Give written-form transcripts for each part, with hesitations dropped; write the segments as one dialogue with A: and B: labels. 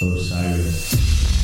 A: Osiris.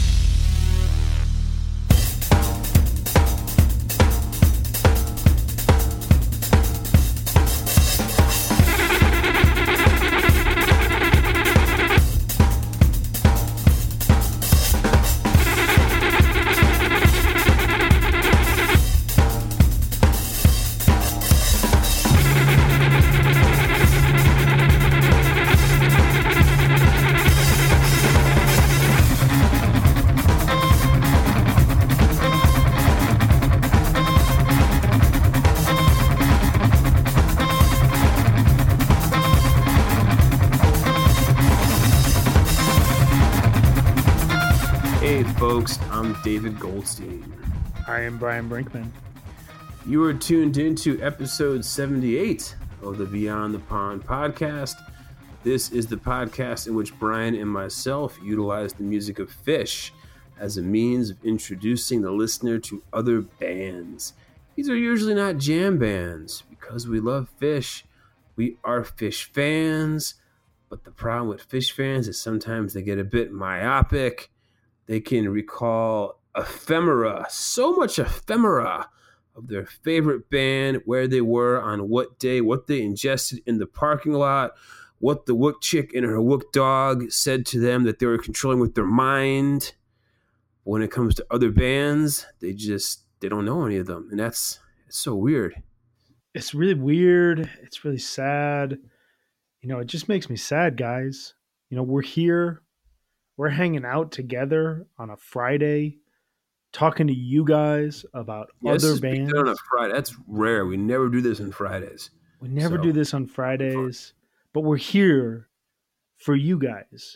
B: I'm David Goldstein.
C: I am Brian Brinkman.
B: You are tuned into episode 78 of the Beyond the Pond podcast. This is the podcast in which Brian and myself utilize the music of Phish as a means of introducing the listener to other bands. These are usually not jam bands because we love Phish. We are Phish fans, but the problem with Phish fans is sometimes they get a bit myopic. They can recall ephemera, so much ephemera of their favorite band, where they were on what day, what they ingested in the parking lot, what the wook chick and her wook dog said to them that they were controlling with their mind. When it comes to other bands, they don't know any of them. And it's so weird.
C: It's really weird. It's really sad. It just makes me sad, guys. We're here. We're hanging out together on a Friday, talking to you guys about other bands.
B: On a Friday. That's rare. We never do this on Fridays.
C: We never do this on Fridays, but we're here for you guys.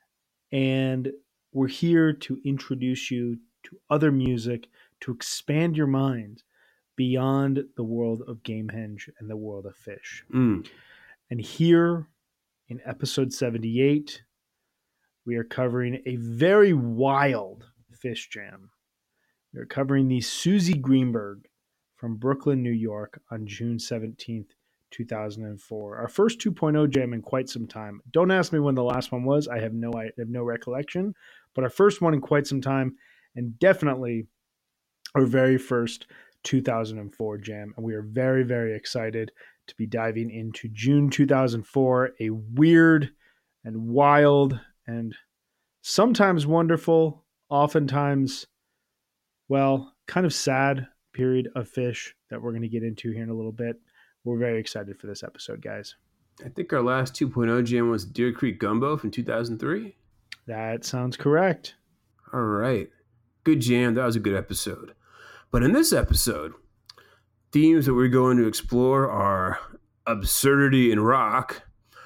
C: And we're here to introduce you to other music, to expand your mind beyond the world of Gamehenge and the world of Phish. And here in episode 78, we are covering a very wild Phish jam. We are covering the Suzy Greenberg from Brooklyn, New York on June 17th, 2004. Our first 2.0 jam in quite some time. Don't ask me when the last one was. I have no recollection. But our first one in quite some time, and definitely our very first 2004 jam. And we are very, very excited to be diving into June 2004, a weird and wild and sometimes wonderful, oftentimes, well, kind of sad period of Phish that we're going to get into here in a little bit. We're very excited for this episode, guys.
B: I think our last 2.0 jam was Deer Creek Gumbo from 2003.
C: That sounds correct.
B: All right. Good jam. That was a good episode. But in this episode, themes that we're going to explore are absurdity in rock,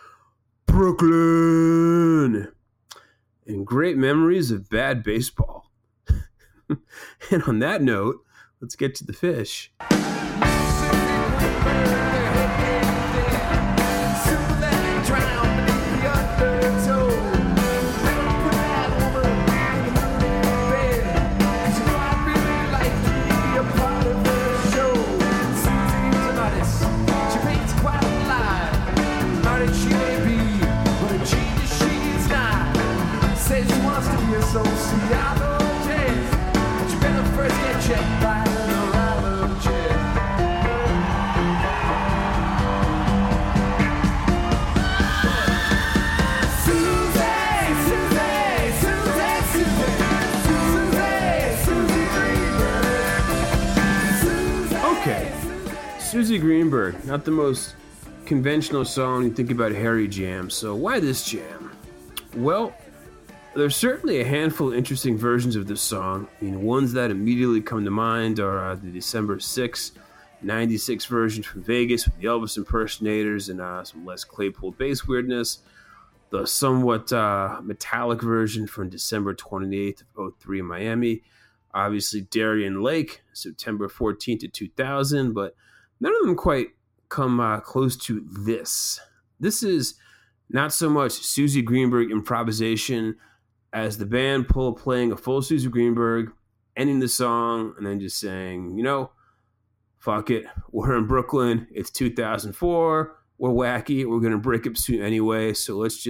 B: Brooklyn, and great memories of bad baseball. And on that note, let's get to the Phish. Suzy Greenberg, not the most conventional song you think about Harry Jam. So why this jam? Well, there's certainly a handful of interesting versions of this song. Ones that immediately come to mind are the December 6, 96 version from Vegas with the Elvis impersonators and some Les Claypool bass weirdness. The somewhat metallic version from December 28th of 03 in Miami. Obviously, Darien Lake, September 14th to 2000, but none of them quite come close to this. This is not so much Suzy Greenberg improvisation as the band playing a full Suzy Greenberg, ending the song, and then just saying, fuck it. We're in Brooklyn. It's 2004. We're wacky. We're going to break up soon anyway. So let's just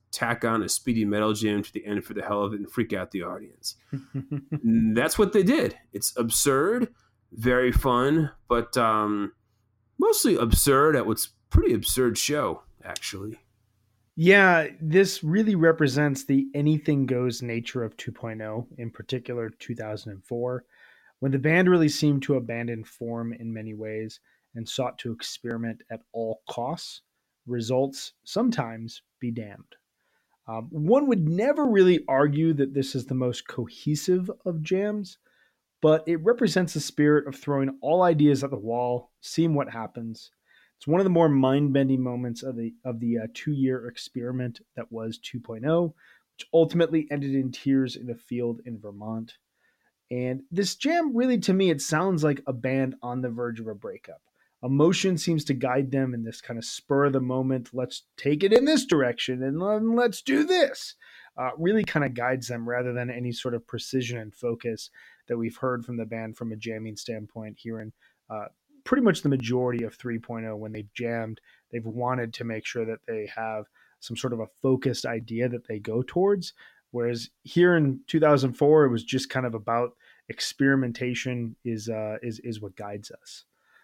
B: tack on a speedy metal jam to the end for the hell of it and freak out the audience. That's what they did. It's absurd, very fun, but mostly absurd at what's pretty absurd show, actually.
C: Yeah, this really represents the anything goes nature of 2.0, in particular 2004, when the band really seemed to abandon form in many ways and sought to experiment at all costs. Results sometimes be damned. One would never really argue that this is the most cohesive of jams, but it represents the spirit of throwing all ideas at the wall, seeing what happens. It's one of the more mind-bending moments of the 2-year experiment that was 2.0, which ultimately ended in tears in a field in Vermont. And this jam, really, to me, it sounds like a band on the verge of a breakup. Emotion seems to guide them in this kind of spur of the moment. Let's take it in this direction and let's do this. Really kind of guides them rather than any sort of precision and focus that we've heard from the band from a jamming standpoint here in pretty much the majority of 3.0. When they've jammed, they've wanted to make sure that they have some sort of a focused idea that they go towards. Whereas here in 2004, it was just kind of about experimentation is what guides us.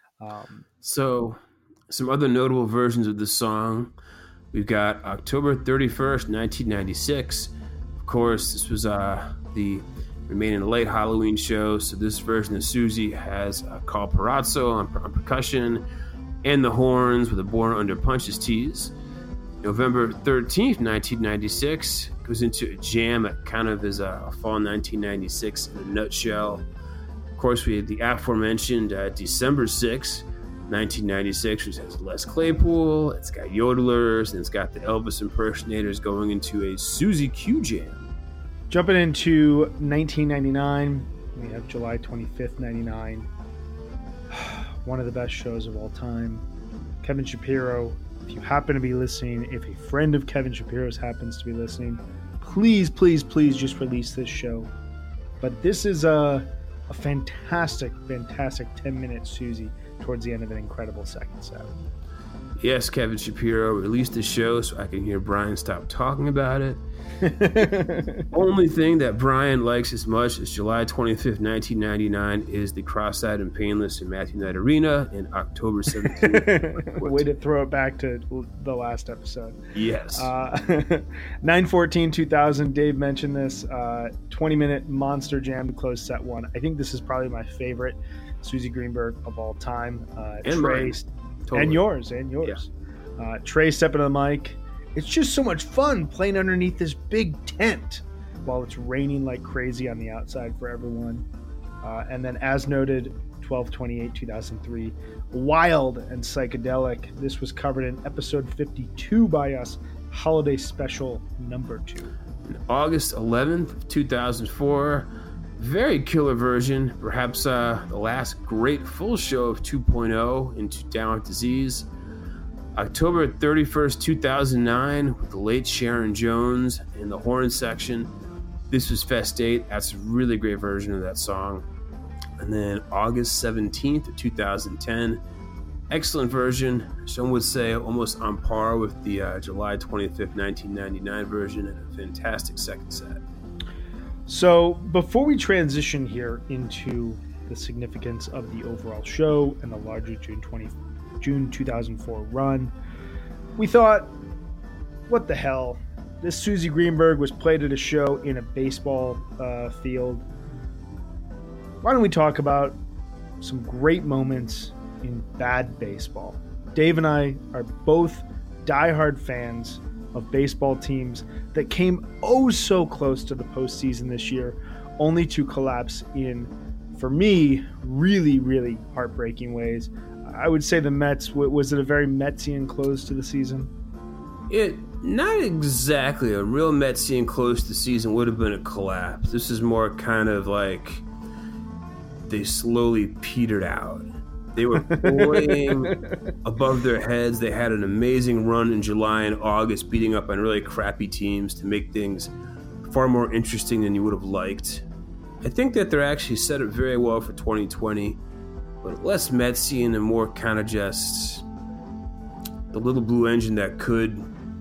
B: So some other notable versions of the song. We've got October 31st, 1996. Of course, this was the remaining late Halloween show. So this version of Susie has Carl Perazzo on percussion and the horns with a Born Under Punches tease. November 13th, 1996 goes into a jam that kind of is a fall 1996 in a nutshell. Of course, we had the aforementioned December 6th, 1996, which has Les Claypool, it's got yodelers, and it's got the Elvis impersonators going into a Susie Q jam.
C: Jumping into 1999, we have July 25th, 99. One of the best shows of all time. Kevin Shapiro, if you happen to be listening, if a friend of Kevin Shapiro's happens to be listening, please, please, please just release this show. But this is a fantastic 10-minute Susie towards the end of an incredible second set.
B: Yes, Kevin Shapiro, release the show so I can hear Brian stop talking about it. Only thing that Brian likes as much as July 25th, 1999 is the Cross-Eyed and Painless in Matthew Knight Arena in October 17th.
C: Way to throw it back to the last episode.
B: Yes.
C: 9/14/2000, Dave mentioned this, 20-minute monster jam to close set one. I think this is probably my favorite Susie Greenberg of all time.
B: And
C: Trey,
B: totally.
C: and yours. Yeah. Trey stepping on the mic. It's just so much fun playing underneath this big tent while it's raining like crazy on the outside for everyone. And then, as noted, 12/28/2003, wild and psychedelic. This was covered in episode 52 by us, Holiday Special number 2.
B: August 11th, 2004, very killer version, perhaps the last great full show of 2.0 into Down with Disease. October 31st, 2009, with the late Sharon Jones in the horn section. This was Fest 8. That's a really great version of that song. And then August 17th, 2010, excellent version. Some would say almost on par with the July 25th, 1999 version, and a fantastic second set.
C: So before we transition here into the significance of the overall show and the larger June 2004 run, we thought, what the hell? This Susie Greenberg was played at a show in a baseball field. Why don't we talk about some great moments in bad baseball? Dave and I are both diehard fans of baseball teams that came oh so close to the postseason this year, only to collapse in, for me, really, really heartbreaking ways. I would say the Mets, was it a very Metsian close to the season?
B: Not exactly. A real Metsian close to the season would have been a collapse. This is more kind of like they slowly petered out. They were playing above their heads. They had an amazing run in July and August, beating up on really crappy teams to make things far more interesting than you would have liked. I think that they're actually set up very well for 2020, but less Metsian and more kind of just the little blue engine that could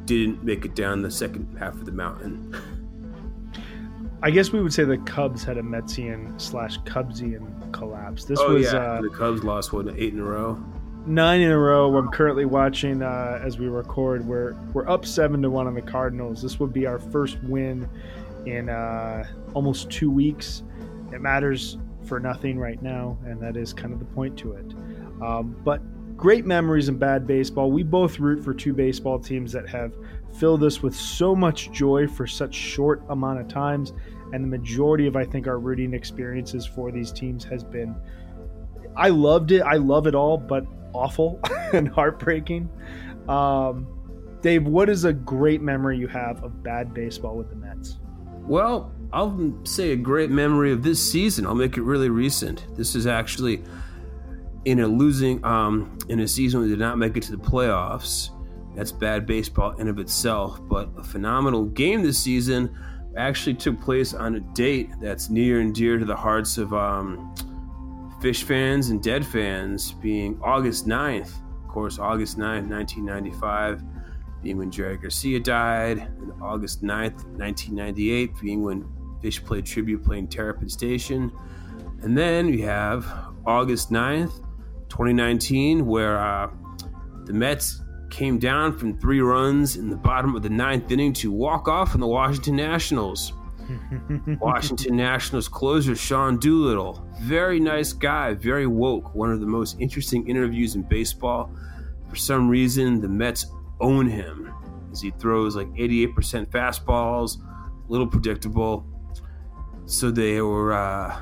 B: didn't make it down the second half of the mountain.
C: I guess we would say the Cubs had a Metsian/Cubsian collapse. This was
B: the Cubs lost 8 in a row.
C: 9 in a row. I'm currently watching as we record. We're up 7-1 on the Cardinals. This would be our first win in almost 2 weeks. It matters for nothing right now, and that is kind of the point to it. But great memories in bad baseball. We both root for 2 baseball teams that have filled us with so much joy for such short amount of times, and the majority of, I think, our rooting experiences for these teams has been, I loved it. I love it all, but awful and heartbreaking. Dave, what is a great memory you have of bad baseball with the Mets?
B: Well, I'll say a great memory of this season. I'll make it really recent. This is actually in a season we did not make it to the playoffs. That's bad baseball in of itself, but a phenomenal game this season actually took place on a date that's near and dear to the hearts of Fish fans and Dead fans, being August 9th. Of course, August 9th, 1995, being when Jerry Garcia died, and August 9th, 1998, being when Fish played tribute playing Terrapin Station. And then we have August 9th, 2019, where the Mets came down from 3 runs in the bottom of the 9th inning to walk off on the Washington Nationals. Washington Nationals closer Sean Doolittle, very nice guy, very woke, one of the most interesting interviews in baseball. For some reason, the Mets own him as he throws like 88% fastballs, a little predictable. So they were,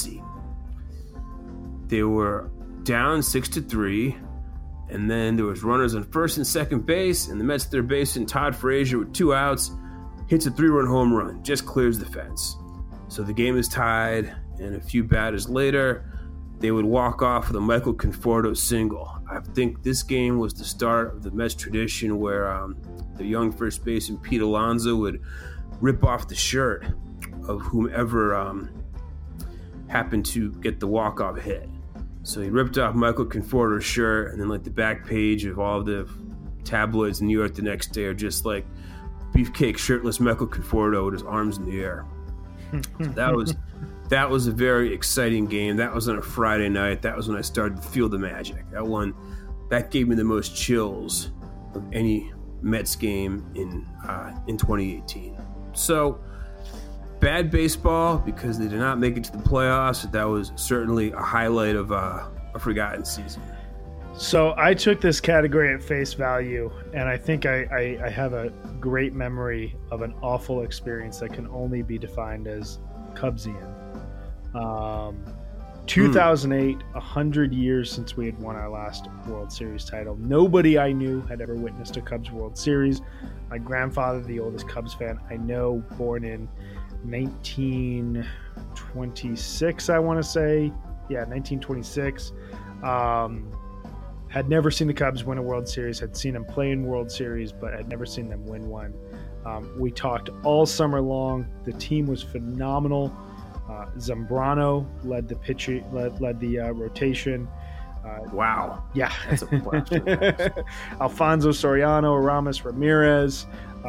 B: they were down 6-3, and then there was runners on first and second base, and the Mets third baseman Todd Frazier with 2 outs hits a 3-run home run, just clears the fence. So the game is tied, and a few batters later, they would walk off with a Michael Conforto single. I think this game was the start of the Mets tradition where the young first baseman Pete Alonso would rip off the shirt of whomever happened to get the walk-off hit. So he ripped off Michael Conforto's shirt, and then like the back page of all the tabloids in New York the next day are just like beefcake shirtless Michael Conforto with his arms in the air. So that was a very exciting game. That was on a Friday night. That was when I started to feel the magic. That gave me the most chills of any Mets game in 2018. So bad baseball because they did not make it to the playoffs. That was certainly a highlight of a forgotten season.
C: So I took this category at face value, and I think I have a great memory of an awful experience that can only be defined as Cubsian. 2008, 100 years since we had won our last World Series title. Nobody I knew had ever witnessed a Cubs World Series. My grandfather, the oldest Cubs fan I know, born in 1926, I want to say. Yeah, 1926. Had never seen the Cubs win a World Series, had seen them play in World Series, but had never seen them win one. We talked all summer long. The team was phenomenal. Zambrano led the rotation.
B: Wow.
C: Yeah.
B: That's a blast.
C: Alfonso Soriano, Aramis Ramirez.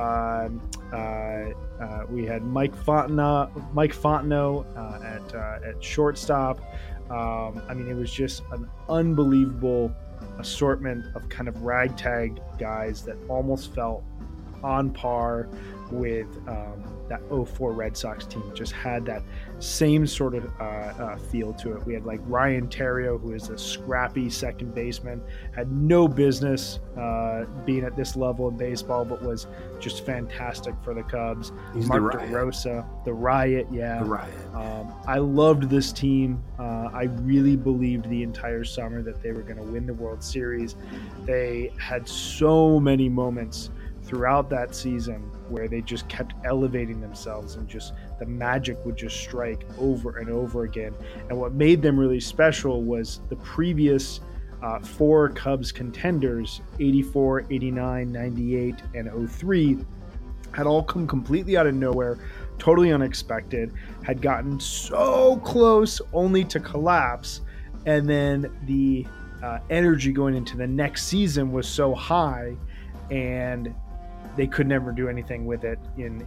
C: We had Mike Fontenot at shortstop. It was just an unbelievable assortment of kind of ragtag guys that almost felt on par with that 04 Red Sox team. It just had that same sort of feel to it. We had like Ryan Terrio, who is a scrappy second baseman, had no business being at this level in baseball, but was just fantastic for the Cubs.
B: He's
C: Mark
B: the Riot.
C: DeRosa, the Riot, yeah.
B: The Riot.
C: I loved this team. I really believed the entire summer that they were going to win the World Series. They had so many moments throughout that season where they just kept elevating themselves, and just the magic would just strike over and over again. And what made them really special was the previous 4 Cubs contenders, 84, 89, 98, and 03, had all come completely out of nowhere, totally unexpected, had gotten so close only to collapse. And then the energy going into the next season was so high, and they could never do anything with it in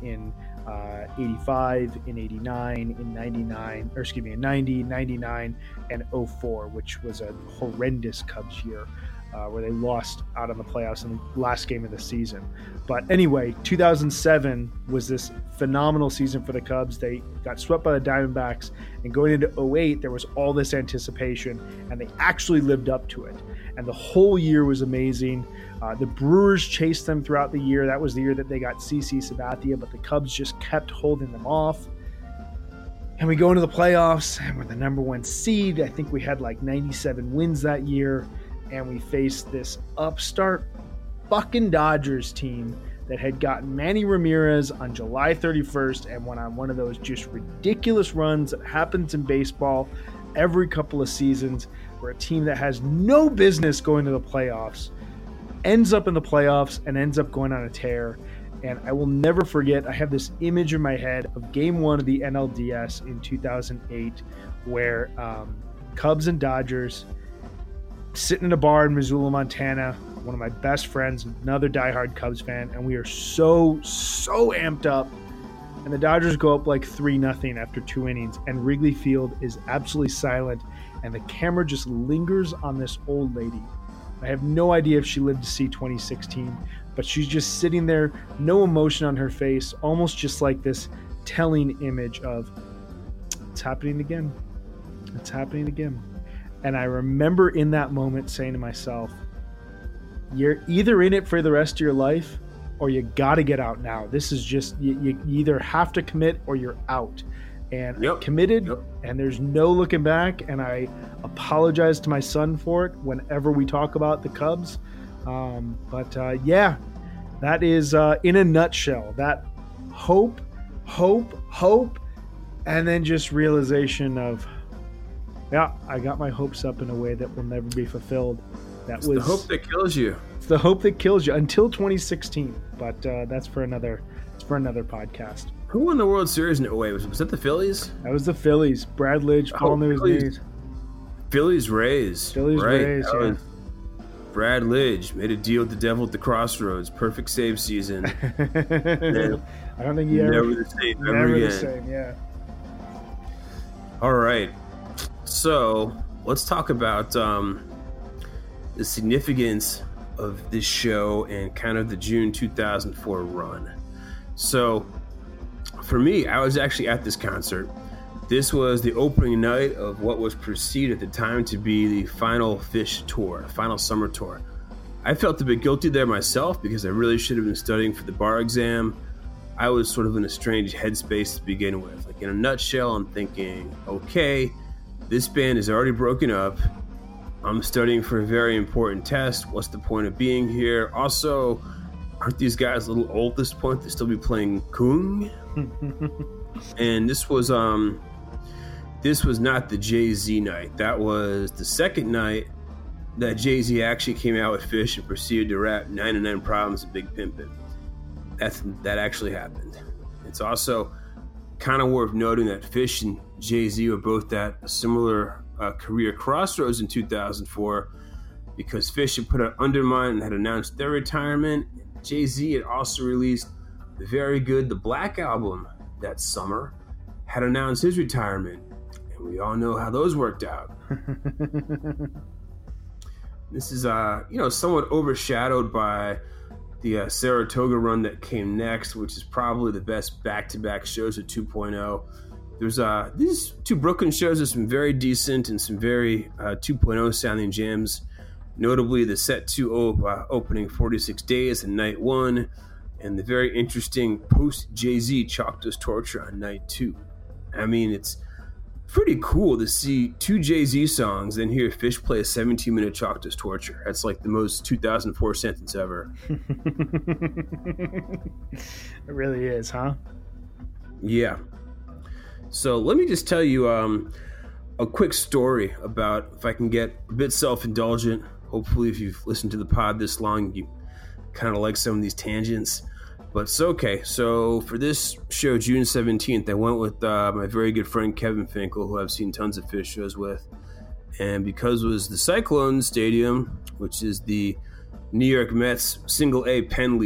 C: 85, in 89, in 99, or excuse me, in 90, 99, and 04, which was a horrendous Cubs year where they lost out on the playoffs in the last game of the season. But anyway, 2007 was this phenomenal season for the Cubs. They got swept by the Diamondbacks, and going into 08, there was all this anticipation, and they actually lived up to it. And the whole year was amazing. The Brewers chased them throughout the year. That was the year that they got CC Sabathia, but the Cubs just kept holding them off. And we go into the playoffs, and we're the number 1 seed. I think we had like 97 wins that year. And we faced this upstart fucking Dodgers team that had gotten Manny Ramirez on July 31st and went on one of those just ridiculous runs that happens in baseball every couple of seasons, where a team that has no business going to the playoffs ends up in the playoffs and ends up going on a tear. And I will never forget, I have this image in my head of Game 1 of the NLDS in 2008, where Cubs and Dodgers sitting in a bar in Missoula, Montana, one of my best friends, another diehard Cubs fan, and we are so amped up. And the Dodgers go up like 3-0 after 2 innings, and Wrigley Field is absolutely silent, and the camera just lingers on this old lady. I have no idea if she lived to see 2016, but she's just sitting there, no emotion on her face, almost just like this telling image of, it's happening again. It's happening again. And I remember in that moment saying to myself, you're either in it for the rest of your life or you got to get out now. This is just, you either have to commit or you're out. And I committed, and there's no looking back. And I apologize to my son for it whenever we talk about the Cubs. Yeah, that is in a nutshell, that hope, and then just realization of, yeah, I got my hopes up in a way that will never be fulfilled.
B: It's the hope that kills you.
C: It's the hope that kills you until 2016. But that's for another podcast.
B: Who won the World Series in 08? Was that the Phillies?
C: That was the Phillies. Brad Lidge, Paul Newsney.
B: Phillies Rays.
C: Rays, yeah.
B: Brad Lidge made a deal with the devil at the crossroads. Perfect save season.
C: I don't think he ever.
B: Never the same. Never again.
C: The same, yeah.
B: All right. So let's talk about the significance of this show and kind of the June 2004 run. So for me, I was actually at this concert. This was the opening night of what was perceived at the time to be the final Phish tour, final summer tour. I felt a bit guilty there myself because I really should have been studying for the bar exam. I was sort of in a strange headspace to begin with. Like, in a nutshell, I'm thinking, okay, this band is already broken up. I'm studying for a very important test. What's the point of being here? Also, aren't these guys a little old at this point to still be playing Kung? And this was not the Jay-Z night. That was the second night that Jay-Z actually came out with Phish and proceeded to rap 99 Problems of Big Pimpin'. That actually happened. It's also kind of worth noting that Phish and Jay-Z were both at a similar career crossroads in 2004, because Phish had put out Undermine and had announced their retirement. Jay-Z had also released the very good The Black Album that summer, had announced his retirement, and we all know how those worked out. This is somewhat overshadowed by the Saratoga run that came next, which is probably the best back-to-back shows of 2.0. There's these two Brooklyn shows are some very decent and some very 2.0 sounding jams, notably the Set 2 opening 46 Days and Night 1, and the very interesting post-Jay-Z Chalked as Torture on Night 2. I mean, it's pretty cool to see two Jay-Z songs, then hear Phish play a 17-minute Chalked as Torture. That's like the most 2004 sentence ever.
C: It really is, huh?
B: Yeah. So let me just tell you a quick story about, if I can get a bit self-indulgent. Hopefully, if you've listened to the pod this long, you kind of like some of these tangents. But it's okay. So for this show, June 17th, I went with my very good friend Kevin Finkel, who I've seen tons of Phish shows with. And because it was the Cyclone Stadium, which is the New York Mets Single A Penn League,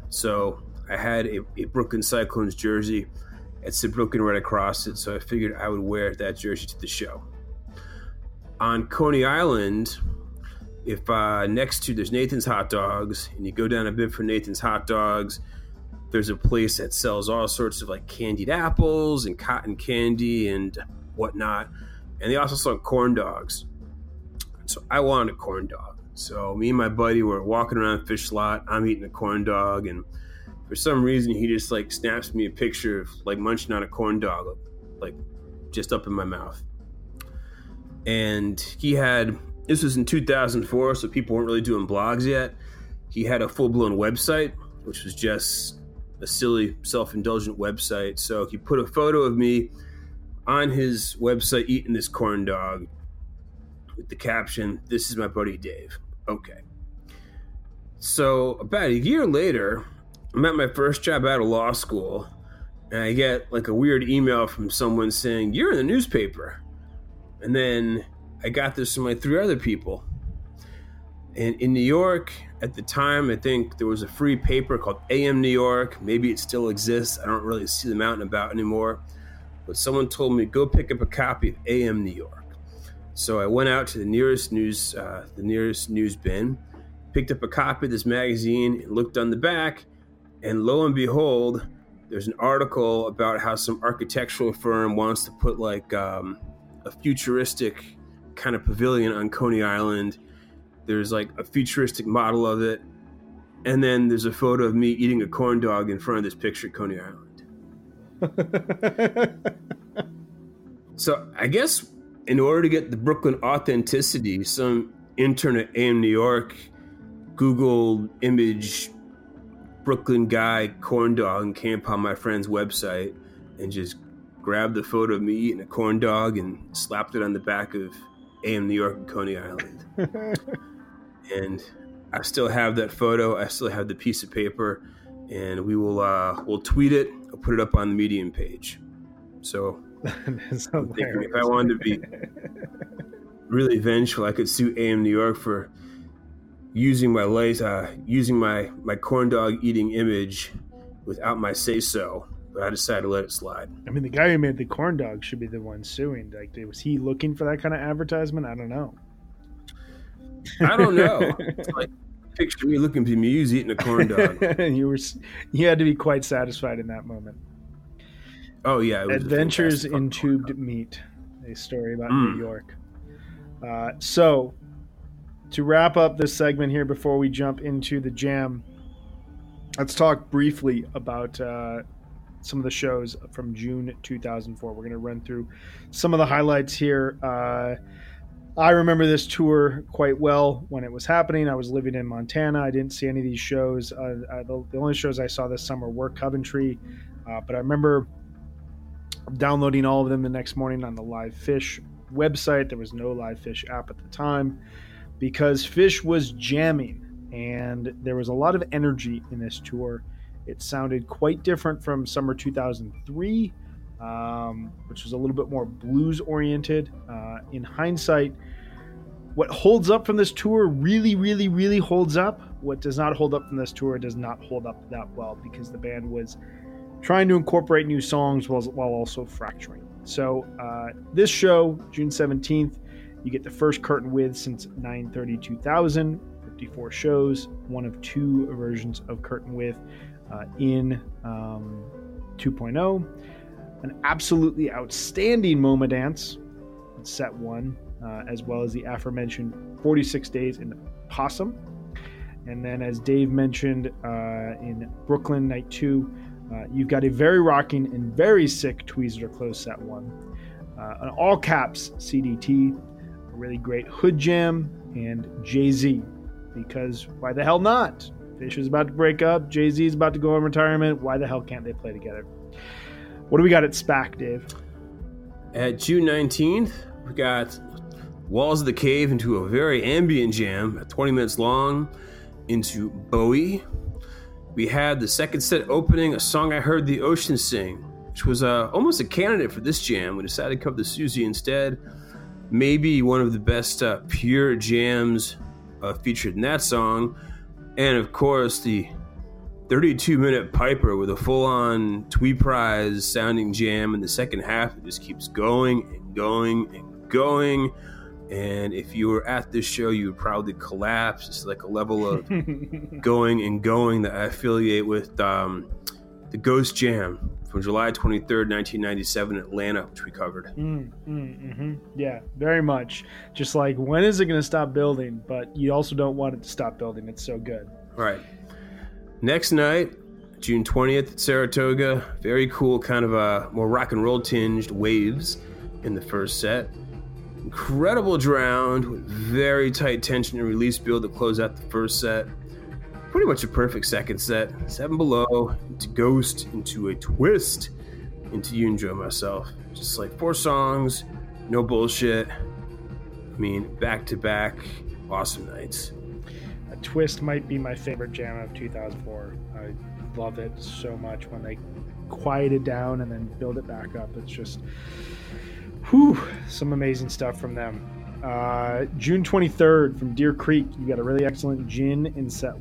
B: So I had a Brooklyn Cyclones jersey. It said Brooklyn right across it, so I figured I would wear that jersey to the show. On Coney Island, if next to there's Nathan's Hot Dogs, and you go down a bit for Nathan's Hot Dogs, there's a place that sells all sorts of like candied apples and cotton candy and whatnot, and they also sell corn dogs. So I wanted a corn dog. So me and my buddy were walking around Fish Lot. I'm eating a corn dog, and for some reason he just like snaps me a picture of like munching on a corn dog, like just up in my mouth. And he had, this was in 2004, so people weren't really doing blogs yet. He had a full-blown website, which was just a silly, self-indulgent website. So he put a photo of me on his website eating this corn dog with the caption, "This is my buddy Dave." Okay. So about a year later, I'm at my first job out of law school, and I get like a weird email from someone saying, "You're in the newspaper." And then I got this from like 3 other people. And in New York, at the time, I think there was a free paper called AM New York. Maybe it still exists. I don't really see them out and about anymore. But someone told me, go pick up a copy of AM New York. So I went out to the nearest news bin, picked up a copy of this magazine, and looked on the back. And lo and behold, there's an article about how some architectural firm wants to put like a futuristic kind of pavilion on Coney Island. There's like a futuristic model of it. And then there's a photo of me eating a corn dog in front of this picture of Coney Island. So I guess in order to get the Brooklyn authenticity, some intern at AM New York Googled image Brooklyn guy corn dog and came upon my friend's website and just grabbed the photo of me eating a corn dog and slapped it on the back of AM New York and Coney Island. And I still have that photo. I still have the piece of paper, and we'll tweet it. I'll put it up on the Medium page. So I'm thinking if I wanted to be really vengeful, I could sue AM New York for using my corn dog eating image without my say so. But I decided to let it slide.
C: I mean, the guy who made the corn dog should be the one suing. Like, was he looking for that kind of advertisement? I don't know.
B: I don't know. It's like picture me looking at me eating a corn dog.
C: You had to be quite satisfied in that moment.
B: Oh yeah, it was
C: Adventures in Tubed Meat, a story about New York. So, to wrap up this segment here before we jump into the jam, let's talk briefly about some of the shows from June 2004. We're going to run through some of the highlights here. I remember this tour quite well when it was happening. I was living in Montana. I didn't see any of these shows. The only shows I saw this summer were Coventry, but I remember downloading all of them the next morning on the Live Fish website. There was no Live Fish app at the time because Fish was jamming, and there was a lot of energy in this tour. It sounded quite different from summer 2003, which was a little bit more blues oriented. In hindsight, what holds up from this tour really, really, really holds up. What does not hold up from this tour does not hold up that well because the band was trying to incorporate new songs while also fracturing. So this show, June 17th, you get the first Curtain With since 9/30/2000, 54 shows, one of 2 versions of Curtain With in 2.0. An absolutely outstanding MoMA dance, set 1, as well as the aforementioned 46 Days in Possum. And then, as Dave mentioned, in Brooklyn Night 2, you've got a very rocking and very sick Tweezer Close set 1. An all caps CDT, a really great Hood Jam, and Jay-Z. Because why the hell not? Fish is about to break up. Jay-Z is about to go on retirement. Why the hell can't they play together? What do we got at SPAC, Dave?
B: At June 19th, we got Walls of the Cave into a very ambient jam, 20 minutes long, into Bowie. We had the second set opening, A Song I Heard the Ocean Sing, which was almost a candidate for this jam. We decided to cover the Susie instead. Maybe one of the best pure jams featured in that song. And of course, the 32-minute Piper with a full-on Tweeprise sounding jam in the second half. It just keeps going and going and going. And if you were at this show, you would probably collapse. It's like a level of going and going that I affiliate with the Ghost Jam from July 23rd, 1997 in Atlanta, which we covered.
C: Yeah, very much. Just like, when is it going to stop building? But you also don't want it to stop building. It's so good.
B: Right. Next night, June 20th at Saratoga. Very cool, kind of a more rock and roll tinged Waves in the first set. Incredible Drowned with very tight tension and release build to close out the first set. Pretty much a perfect second set. Seven Below, into Ghost, into a Twist, into You Enjoy Myself. Just like 4 songs, no bullshit. I mean, back to back, awesome nights.
C: A Twist might be my favorite jam of 2004. I love it so much when they quiet it down and then build it back up. It's just, some amazing stuff from them. June 23rd from Deer Creek, you got a really excellent Gin in set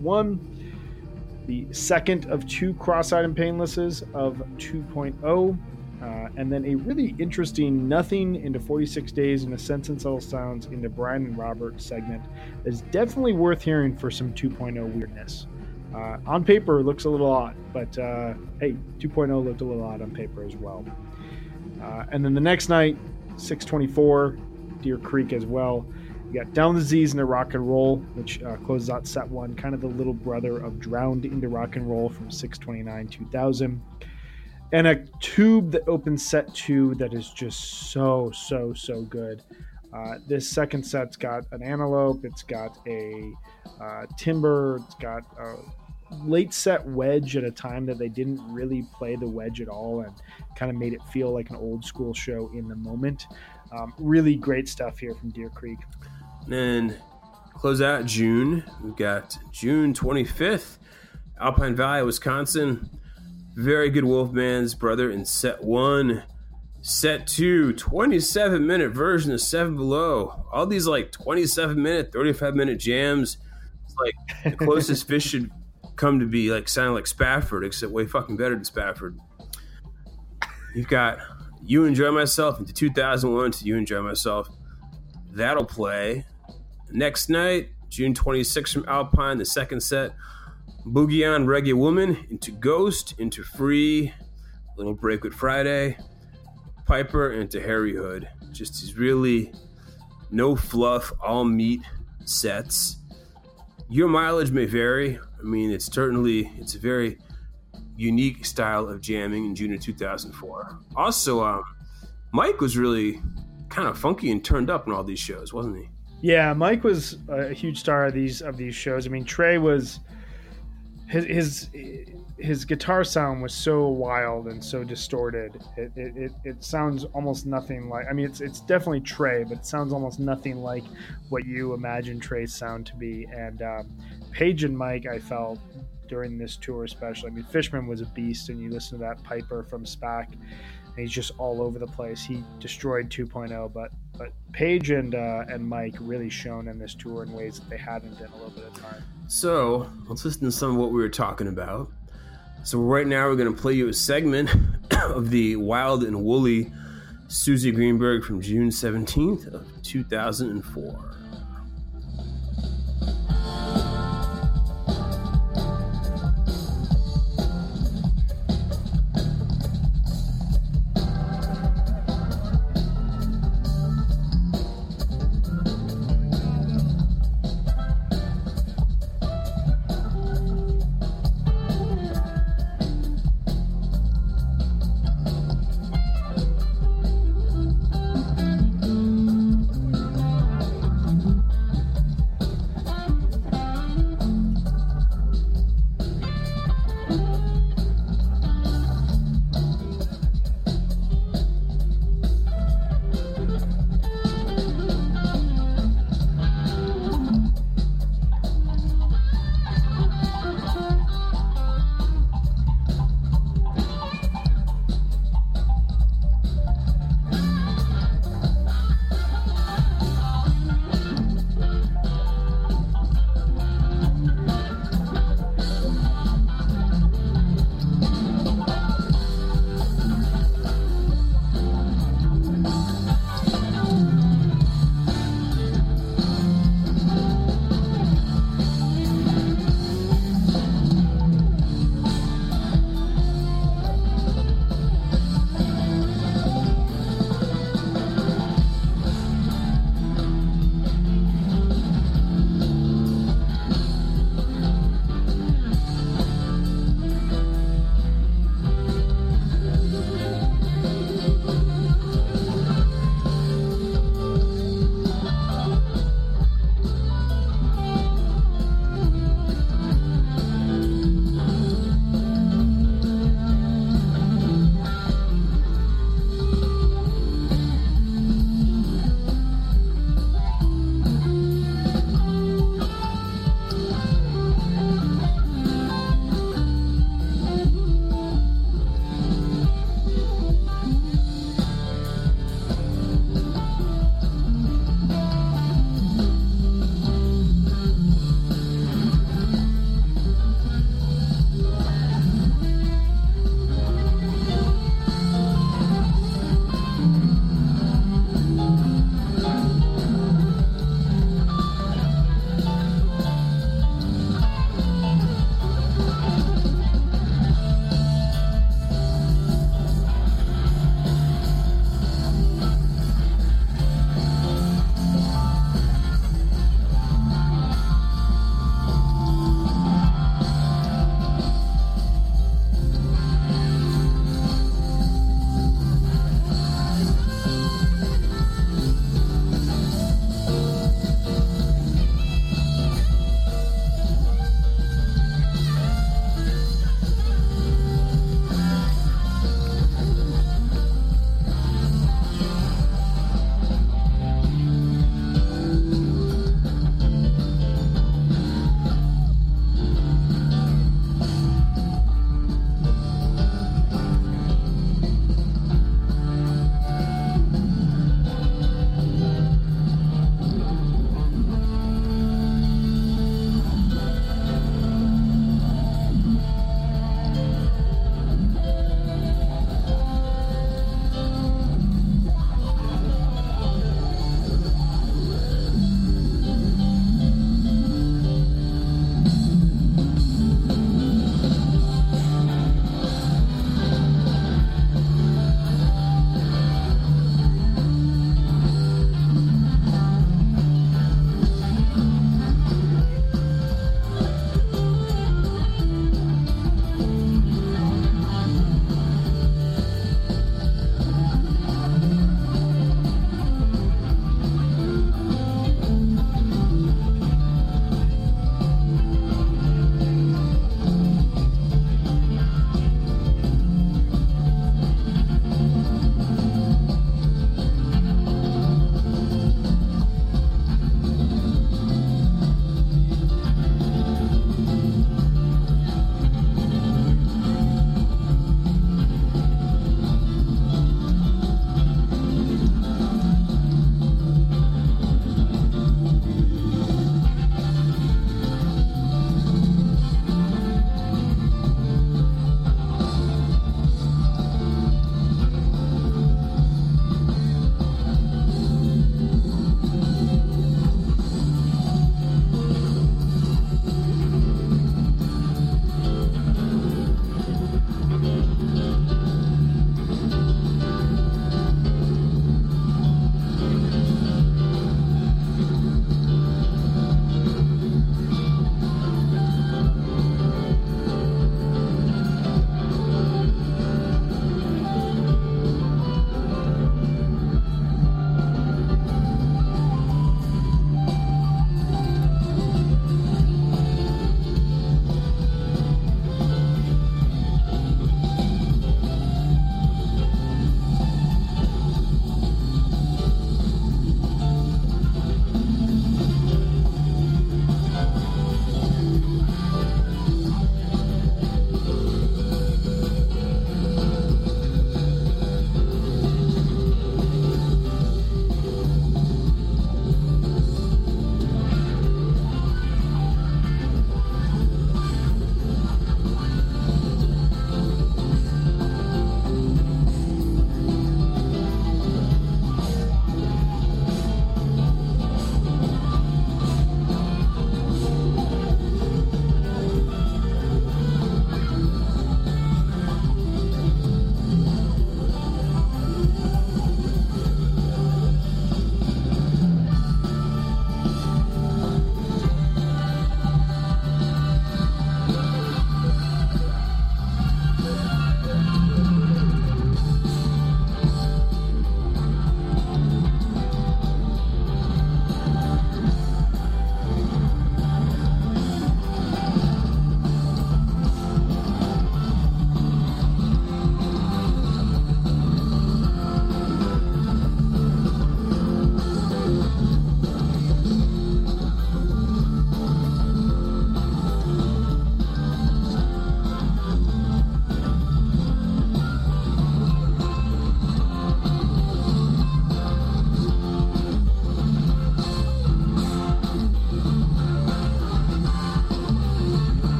C: 1. The second of 2 Cross-Eyed and Painlesses of 2.0. And then a really interesting Nothing into 46 Days and a Sense and Subtle Sounds into Brian and Robert segment that's definitely worth hearing for some 2.0 weirdness. On paper, it looks a little odd, but hey, 2.0 looked a little odd on paper as well. And then the next night, 6/24, Deer Creek as well. You got Down the Z's into Rock and Roll, which closes out set 1, kind of the little brother of Drowned into Rock and Roll from 6/29/2000. And a Tube that opens set 2 that is just so good. This second set's got an Antelope, it's got a Timber, it's got a late set Wedge at a time that they didn't really play the Wedge at all and kind of made it feel like an old school show in the moment. Really great stuff here from Deer Creek.
B: And then close out June, we've got June 25th, Alpine Valley, Wisconsin. Very good Wolfman's Brother in set 1. Set 2, 27-minute version of Seven Below. All these like 27-minute, 35-minute jams. It's like the closest Fish should come to be like sound like Spafford, except way fucking better than Spafford. You've got You Enjoy Myself into 2001 to You Enjoy Myself. That'll play. Next night, June 26th from Alpine, the second set. Boogie On Reggae Woman into Ghost, into Free. Little break with Friday. Piper into Harry Hood. Just these really no fluff, all meat sets. Your mileage may vary. I mean, it's a very unique style of jamming in June of 2004. Also, Mike was really kind of funky and turned up in all these shows, wasn't he?
C: Yeah, Mike was a huge star of these shows. I mean, Trey was his guitar sound was so wild and so distorted. It sounds almost nothing like. I mean, it's definitely Trey, but it sounds almost nothing like what you imagine Trey's sound to be. And Paige and Mike, I felt during this tour especially. I mean, Fishman was a beast, and you listen to that Piper from SPAC, and he's just all over the place. He destroyed 2.0, but Paige and Mike really shone in this tour in ways that they hadn't in a little bit of time.
B: So let's listen to some of what we were talking about. So right now we're going to play you a segment of the Wild and Woolly Susie Greenberg from June 17th of 2004.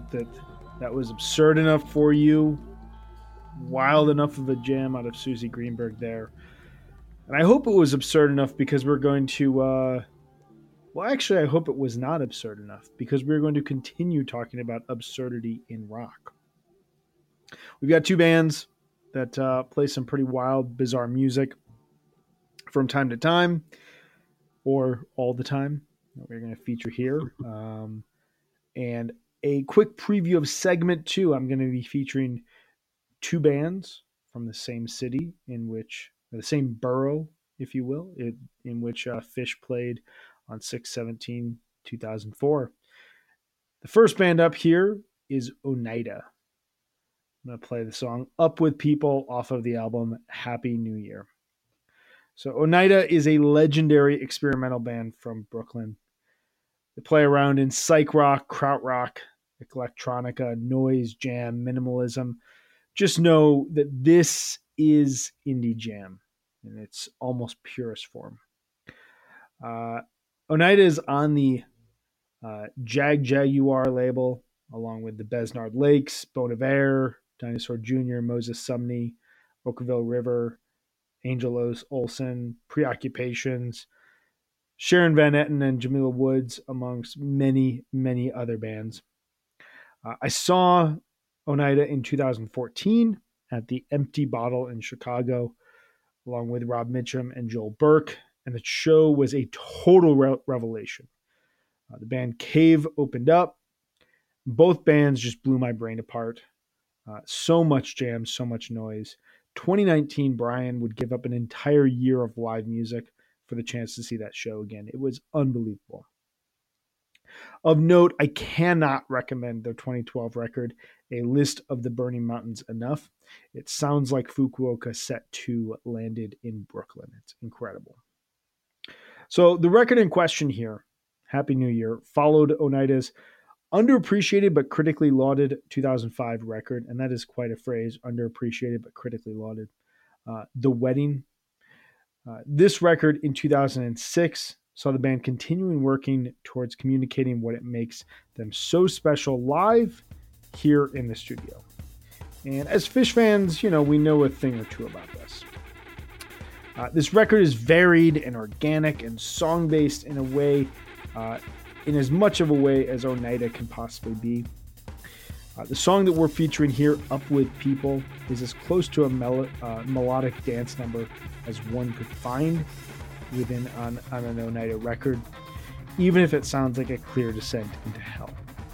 C: hope that was absurd enough for you. Wild enough of a jam out of Susie Greenberg there. And I hope it was absurd enough because we're going to... well, actually, I hope it was not absurd enough because we're going to continue talking about absurdity in rock. We've got two bands that play some pretty wild, bizarre music from time to time, or all the time, that we're going to feature here. And a quick preview of segment 2, I'm going to be featuring two bands from the same city the same borough, if you will, in which Phish played on 6/17/2004. The first band up here is Oneida. I'm going to play the song Up With People off of the album Happy New Year. So Oneida is a legendary experimental band from Brooklyn. They play around in psych rock, krautrock, electronica, noise, jam, minimalism. Just know that this is indie jam in its almost purest form. Oneida is on the Jaguar label, along with the Besnard Lakes, Bon Iver, Dinosaur Jr., Moses Sumney, Oakville River, Angel Olsen, Preoccupations, Sharon Van Etten, and Jamila Woods, amongst many, many other bands. I saw Oneida in 2014 at the Empty Bottle in Chicago, along with Rob Mitchum and Joel Burke, and the show was a total revelation. The band Cave opened up. Both bands just blew my brain apart. So much jam, so much noise. 2019, Brian would give up an entire year of live music for the chance to see that show again. It was unbelievable. Of note, I cannot recommend their 2012 record, A List of the Burning Mountains, enough. It sounds like Fukuoka Set 2 landed in Brooklyn. It's incredible. So the record in question here, Happy New Year, followed Oneida's underappreciated but critically lauded 2005 record, and that is quite a phrase, underappreciated but critically lauded, The Wedding. This record in 2006 saw the band continuing working towards communicating what it makes them so special live here in the studio. And as Phish fans, we know a thing or two about this. This record is varied and organic and song-based in a way, in as much of a way as Oneida can possibly be. The song that we're featuring here, Up With People, is as close to a melodic dance number as one could find on an Oneida record, even if it sounds like a clear descent into hell.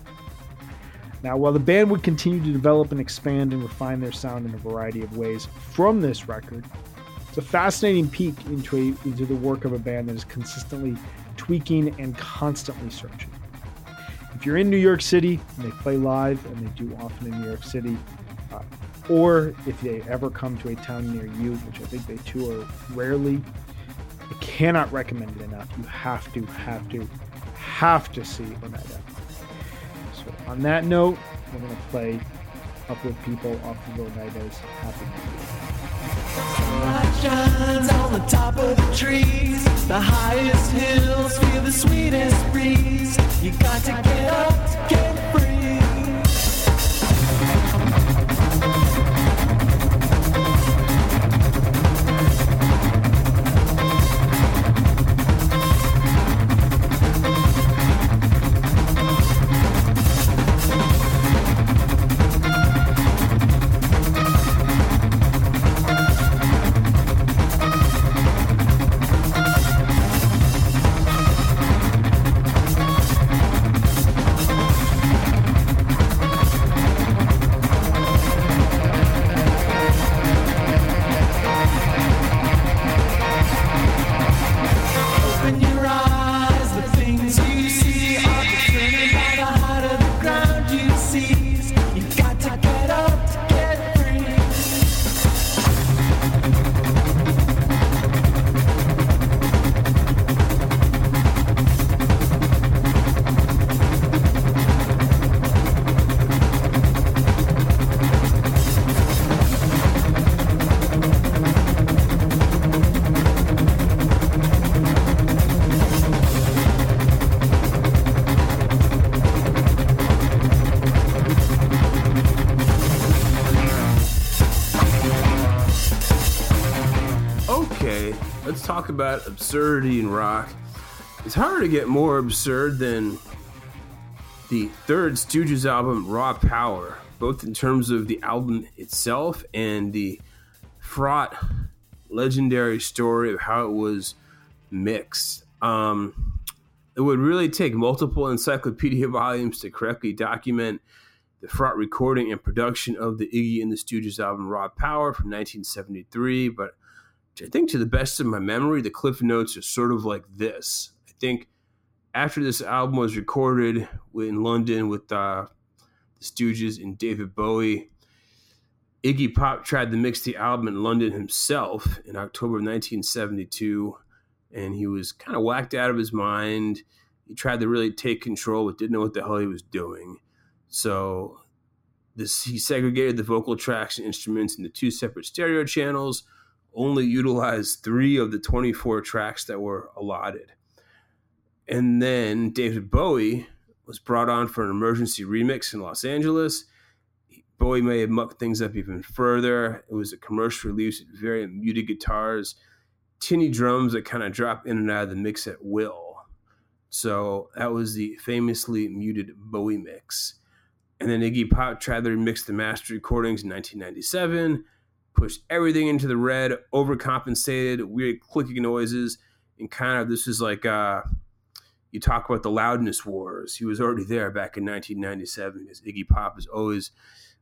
C: Now, while the band would continue to develop and expand and refine their sound in a variety of ways from this record, it's a fascinating peek into the work of a band that is consistently tweaking and constantly searching. If you're in New York City and they play live, and they do often in New York City, or if they ever come to a town near you, which I think they tour rarely, I cannot recommend it enough. You have to see Oneida. So on that note, we're going to play Up With People off of Oneida's Happy New Year.
A: Light shines on the top of the trees, the highest hills feel the sweetest breeze. You got to get up to get free.
B: today, let's talk about absurdity in rock. It's hard to get more absurd than the third Stooges album, Raw Power, both in terms of the album itself and the fraught, legendary story of how it was mixed. It would really take multiple encyclopedia volumes to correctly document the fraught recording and production of the Iggy and the Stooges album Raw Power from 1973, but I think to the best of my memory, the cliff notes are sort of like this. I think after this album was recorded in London with the Stooges and David Bowie, Iggy Pop tried to mix the album in London himself in October of 1972, and he was kind of whacked out of his mind. He tried to really take control, but didn't know what the hell he was doing. So he segregated the vocal tracks and instruments into 2 separate stereo channels, only utilized 3 of the 24 tracks that were allotted. And then David Bowie was brought on for an emergency remix in Los Angeles. Bowie may have mucked things up even further. It was a commercial release with very muted guitars, tinny drums that kind of drop in and out of the mix at will. So that was the famously muted Bowie mix. And then Iggy Pop tried to remix the master recordings in 1997, pushed everything into the red, overcompensated, weird clicking noises, and kind of this is like you talk about the loudness wars. He was already there back in 1997 because Iggy Pop is always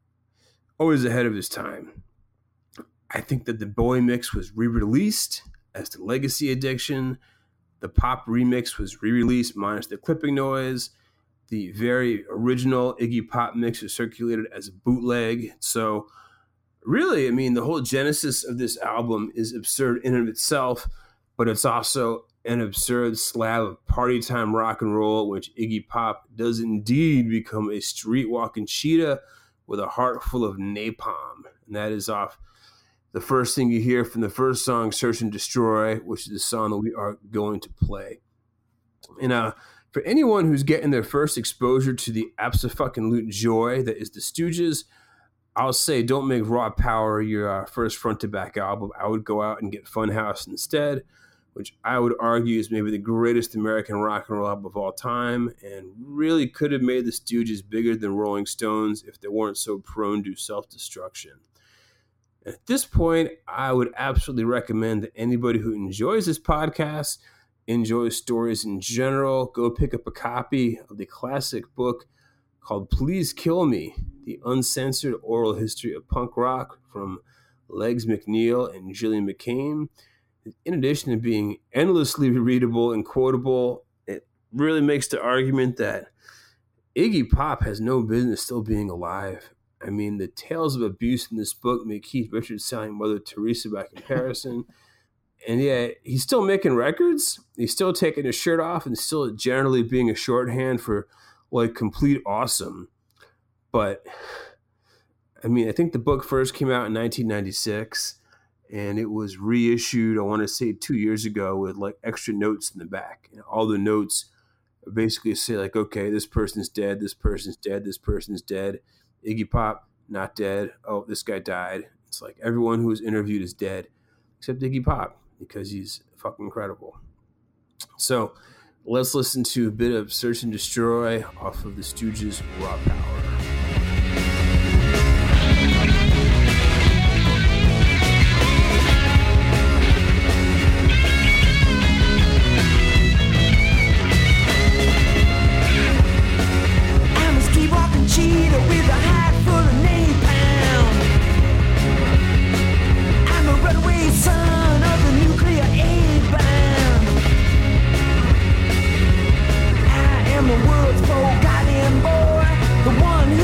B: ahead of his time. I think that the Bowie mix was re-released as the Legacy Addiction. The Pop remix was re-released minus the clipping noise. The very original Iggy Pop mix was circulated as a bootleg. So really, I mean, the whole genesis of this album is absurd in and of itself, but it's also an absurd slab of party time rock and roll, which Iggy Pop does indeed become a street walking cheetah with a heart full of napalm. And that is off the first thing you hear from the first song, Search and Destroy, which is the song that we are going to play. And for anyone who's getting their first exposure to the abso-fucking-lute joy that is the Stooges, I'll say don't make Raw Power your first front-to-back album. I would go out and get Funhouse instead, which I would argue is maybe the greatest American rock and roll album of all time and really could have made the Stooges bigger than Rolling Stones if they weren't so prone to self-destruction. At this point, I would absolutely recommend that anybody who enjoys this podcast, enjoys stories in general, go pick up a copy of the classic book called Please Kill Me, The Uncensored Oral History of Punk Rock from Legs McNeil and Gillian McCain. In addition to being endlessly readable and quotable, it really makes the argument that Iggy Pop has no business still being alive. I mean, the tales of abuse in this book make Keith Richards sound like Mother Teresa by comparison. And yeah, he's still making records. He's still taking his shirt off and still generally being a shorthand for like complete awesome. But I mean, I think the book first came out in 1996 and it was reissued, I want to say 2 years ago with like extra notes in the back. And all the notes basically say like, okay, this person's dead, this person's dead, this person's dead. Iggy Pop, not dead. Oh, this guy died. It's like everyone who was interviewed is dead except Iggy Pop because he's fucking incredible. So let's listen to a bit of Search and Destroy off of the Stooges' Raw Power.
A: Forgotten boy, the one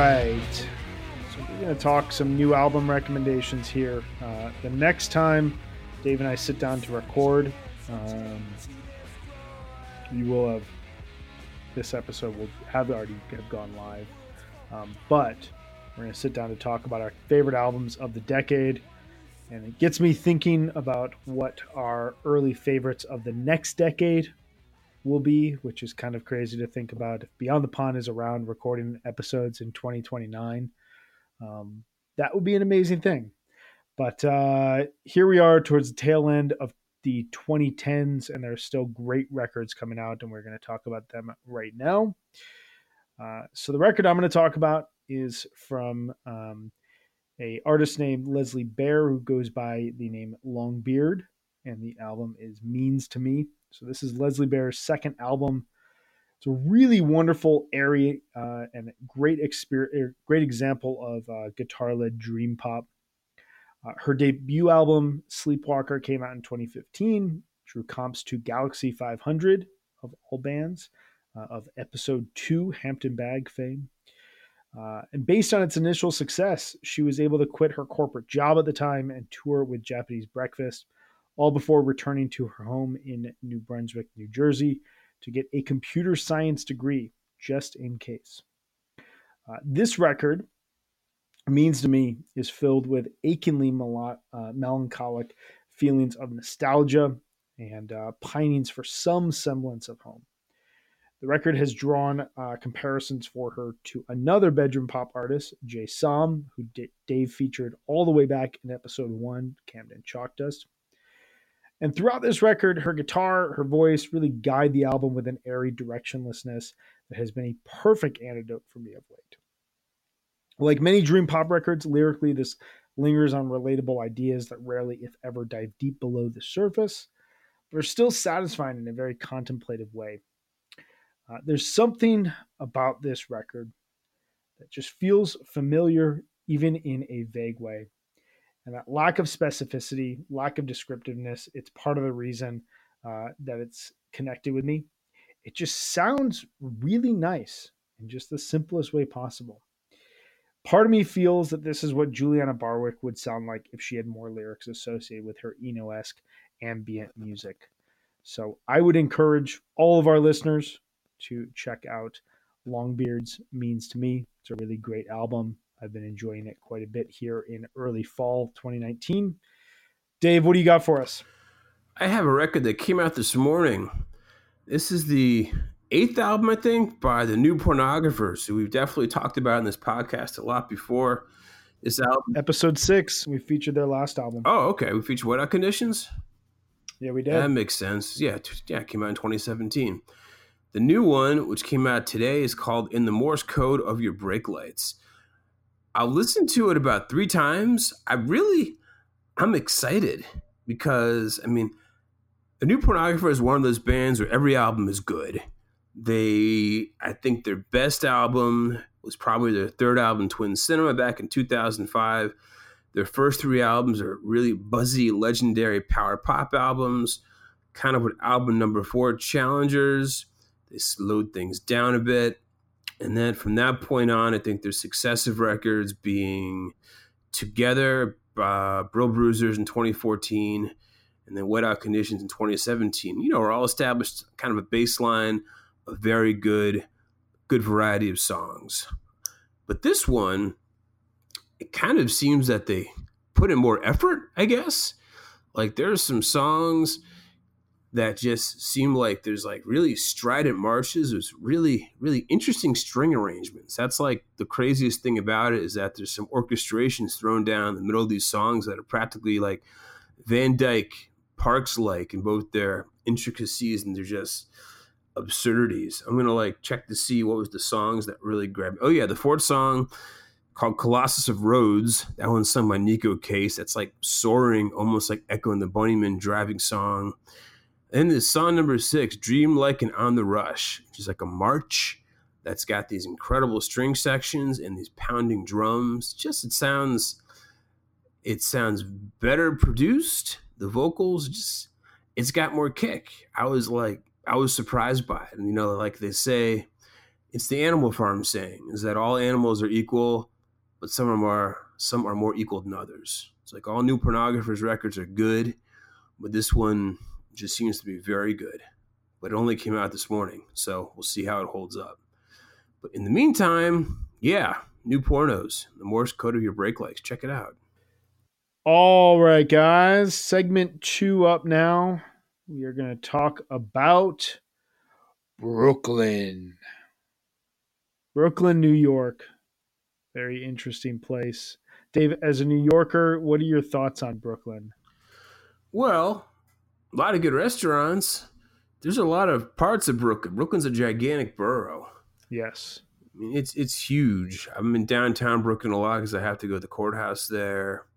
C: right. So we're going to talk some new album recommendations here. The next time Dave and I sit down to record, you will have, this episode will have already have gone live. But we're going to sit down to talk about our favorite albums of the decade. And it gets me thinking about what our early favorites of the next decade will be, which is kind of crazy to think about. If Beyond the Pond is around recording episodes in 2029, that would be an amazing thing. But here we are towards the tail end of the 2010s, and there's still great records coming out, and we're going to talk about them right now. So the record I'm going to talk about is from a artist named Leslie Bear, who goes by the name Longbeard, and the album is Means to Me. So this is Leslie Bear's second album. It's a really wonderful, airy, and great example of guitar-led dream pop. Her debut album, Sleepwalker, came out in 2015, drew comps to Galaxy 500 of all bands, of Episode 2 Hampton Bag fame. And based on its initial success, she was able to quit her corporate job at the time and tour with Japanese Breakfast, all before returning to her home in New Brunswick, New Jersey, to get a computer science degree, just in case. This record, Means to Me, is filled with achingly melancholic feelings of nostalgia and pinings for some semblance of home. The record has drawn comparisons for her to another bedroom pop artist, Jay Som, who Dave featured all the way back in episode 1, Camden Chalk Dust. And throughout this record, her guitar, her voice really guide the album with an airy directionlessness that has been a perfect antidote for me of late. Like many dream pop records, lyrically, this lingers on relatable ideas that rarely, if ever, dive deep below the surface, but are still satisfying in a very contemplative way. There's something about this record that just feels familiar, even in a vague way. And that lack of specificity, lack of descriptiveness, it's part of the reason that it's connected with me. It just sounds really nice in just the simplest way possible. Part of me feels that this is what Juliana Barwick would sound like if she had more lyrics associated with her Eno-esque ambient music. So I would encourage all of our listeners to check out Longbeard's Means to Me. It's a really great album. I've been enjoying it quite a bit here in early fall 2019. Dave, what do you got for us?
B: I have a record that came out this morning. This is the 8th album, I think, by the New Pornographers, who we've definitely talked about in this podcast a lot before. This album,
C: episode 6, we featured their last album.
B: Oh, okay. We featured Wet Out Conditions?
C: Yeah, we did.
B: That makes sense. Yeah, it came out in 2017. The new one, which came out today, is called In the Morse Code of Your Brake Lights. I'll listen to it about 3 times. I'm excited because, the New Pornographer is one of those bands where every album is good. I think their best album was probably their 3rd album, Twin Cinema, back in 2005. Their first 3 albums are really buzzy, legendary power pop albums, kind of with album number 4, Challengers. They slowed things down a bit. And then from that point on, I think their successive records being Together, Bro Bruisers in 2014, and then Wet Out Conditions in 2017, are all established kind of a baseline, a very good variety of songs. But this one, it kind of seems that they put in more effort, I guess. Like there's some songs that just seem like there's like really strident marches. There's really, really interesting string arrangements. That's like the craziest thing about it, is that there's some orchestrations thrown down the middle of these songs that are practically like Van Dyke Parks-like in both their intricacies and they're just absurdities. I'm going to like check to see what was the songs that really grabbed me. Oh yeah, the 4th song called Colossus of Rhodes. That one's sung by Nico Case. That's like soaring, almost like Echo and the Bunnymen driving song. And the song number 6, Dream Like an On the Rush, which is like a march that's got these incredible string sections and these pounding drums. It sounds better produced. The vocals, it's got more kick. I was surprised by it. And, like they say, It's the Animal Farm saying, is that all animals are equal, but some are more equal than others. It's like all New Pornographers records are good, but this one just seems to be very good. But it only came out this morning, so we'll see how it holds up. But in the meantime, yeah, New Pornos, the Morse code of your brake lights. Check it out.
C: All right, guys. Segment 2 up now. We are going to talk about Brooklyn. Brooklyn, New York. Very interesting place. Dave, as a New Yorker, what are your thoughts on Brooklyn?
B: Well, a lot of good restaurants. There's a lot of parts of Brooklyn. Brooklyn's a gigantic borough.
C: Yes.
B: I mean, it's huge. I'm in downtown Brooklyn a lot because I have to go to the courthouse there.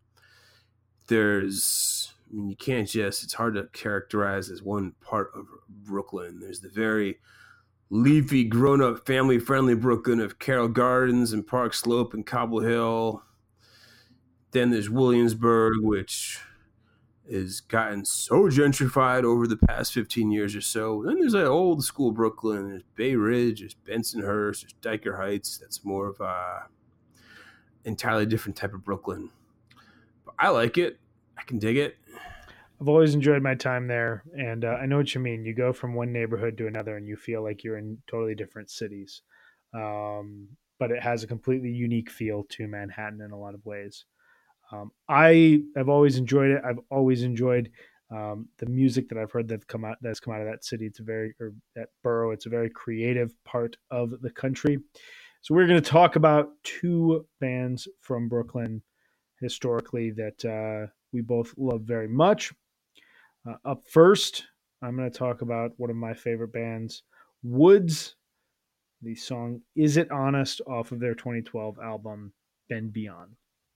B: You can't it's hard to characterize as one part of Brooklyn. There's the very leafy, grown-up, family-friendly Brooklyn of Carroll Gardens and Park Slope and Cobble Hill. Then there's Williamsburg, which has gotten so gentrified over the past 15 years or so. Then there's old school Brooklyn. There's Bay Ridge, there's Bensonhurst, there's Dyker Heights. That's more of a entirely different type of Brooklyn. But I like it. I can dig it.
C: I've always enjoyed my time there, and I know what you mean. You go from one neighborhood to another, and you feel like you're in totally different cities. But it has a completely unique feel to Manhattan in a lot of ways. I have always enjoyed it. I've always enjoyed the music that I've heard that's come out of that city. That borough. It's a very creative part of the country. So we're going to talk about two bands from Brooklyn historically that we both love very much. Up first, I'm going to talk about one of my favorite bands, Woods. The song "Is It Honest" off of their 2012 album Bend Beyond.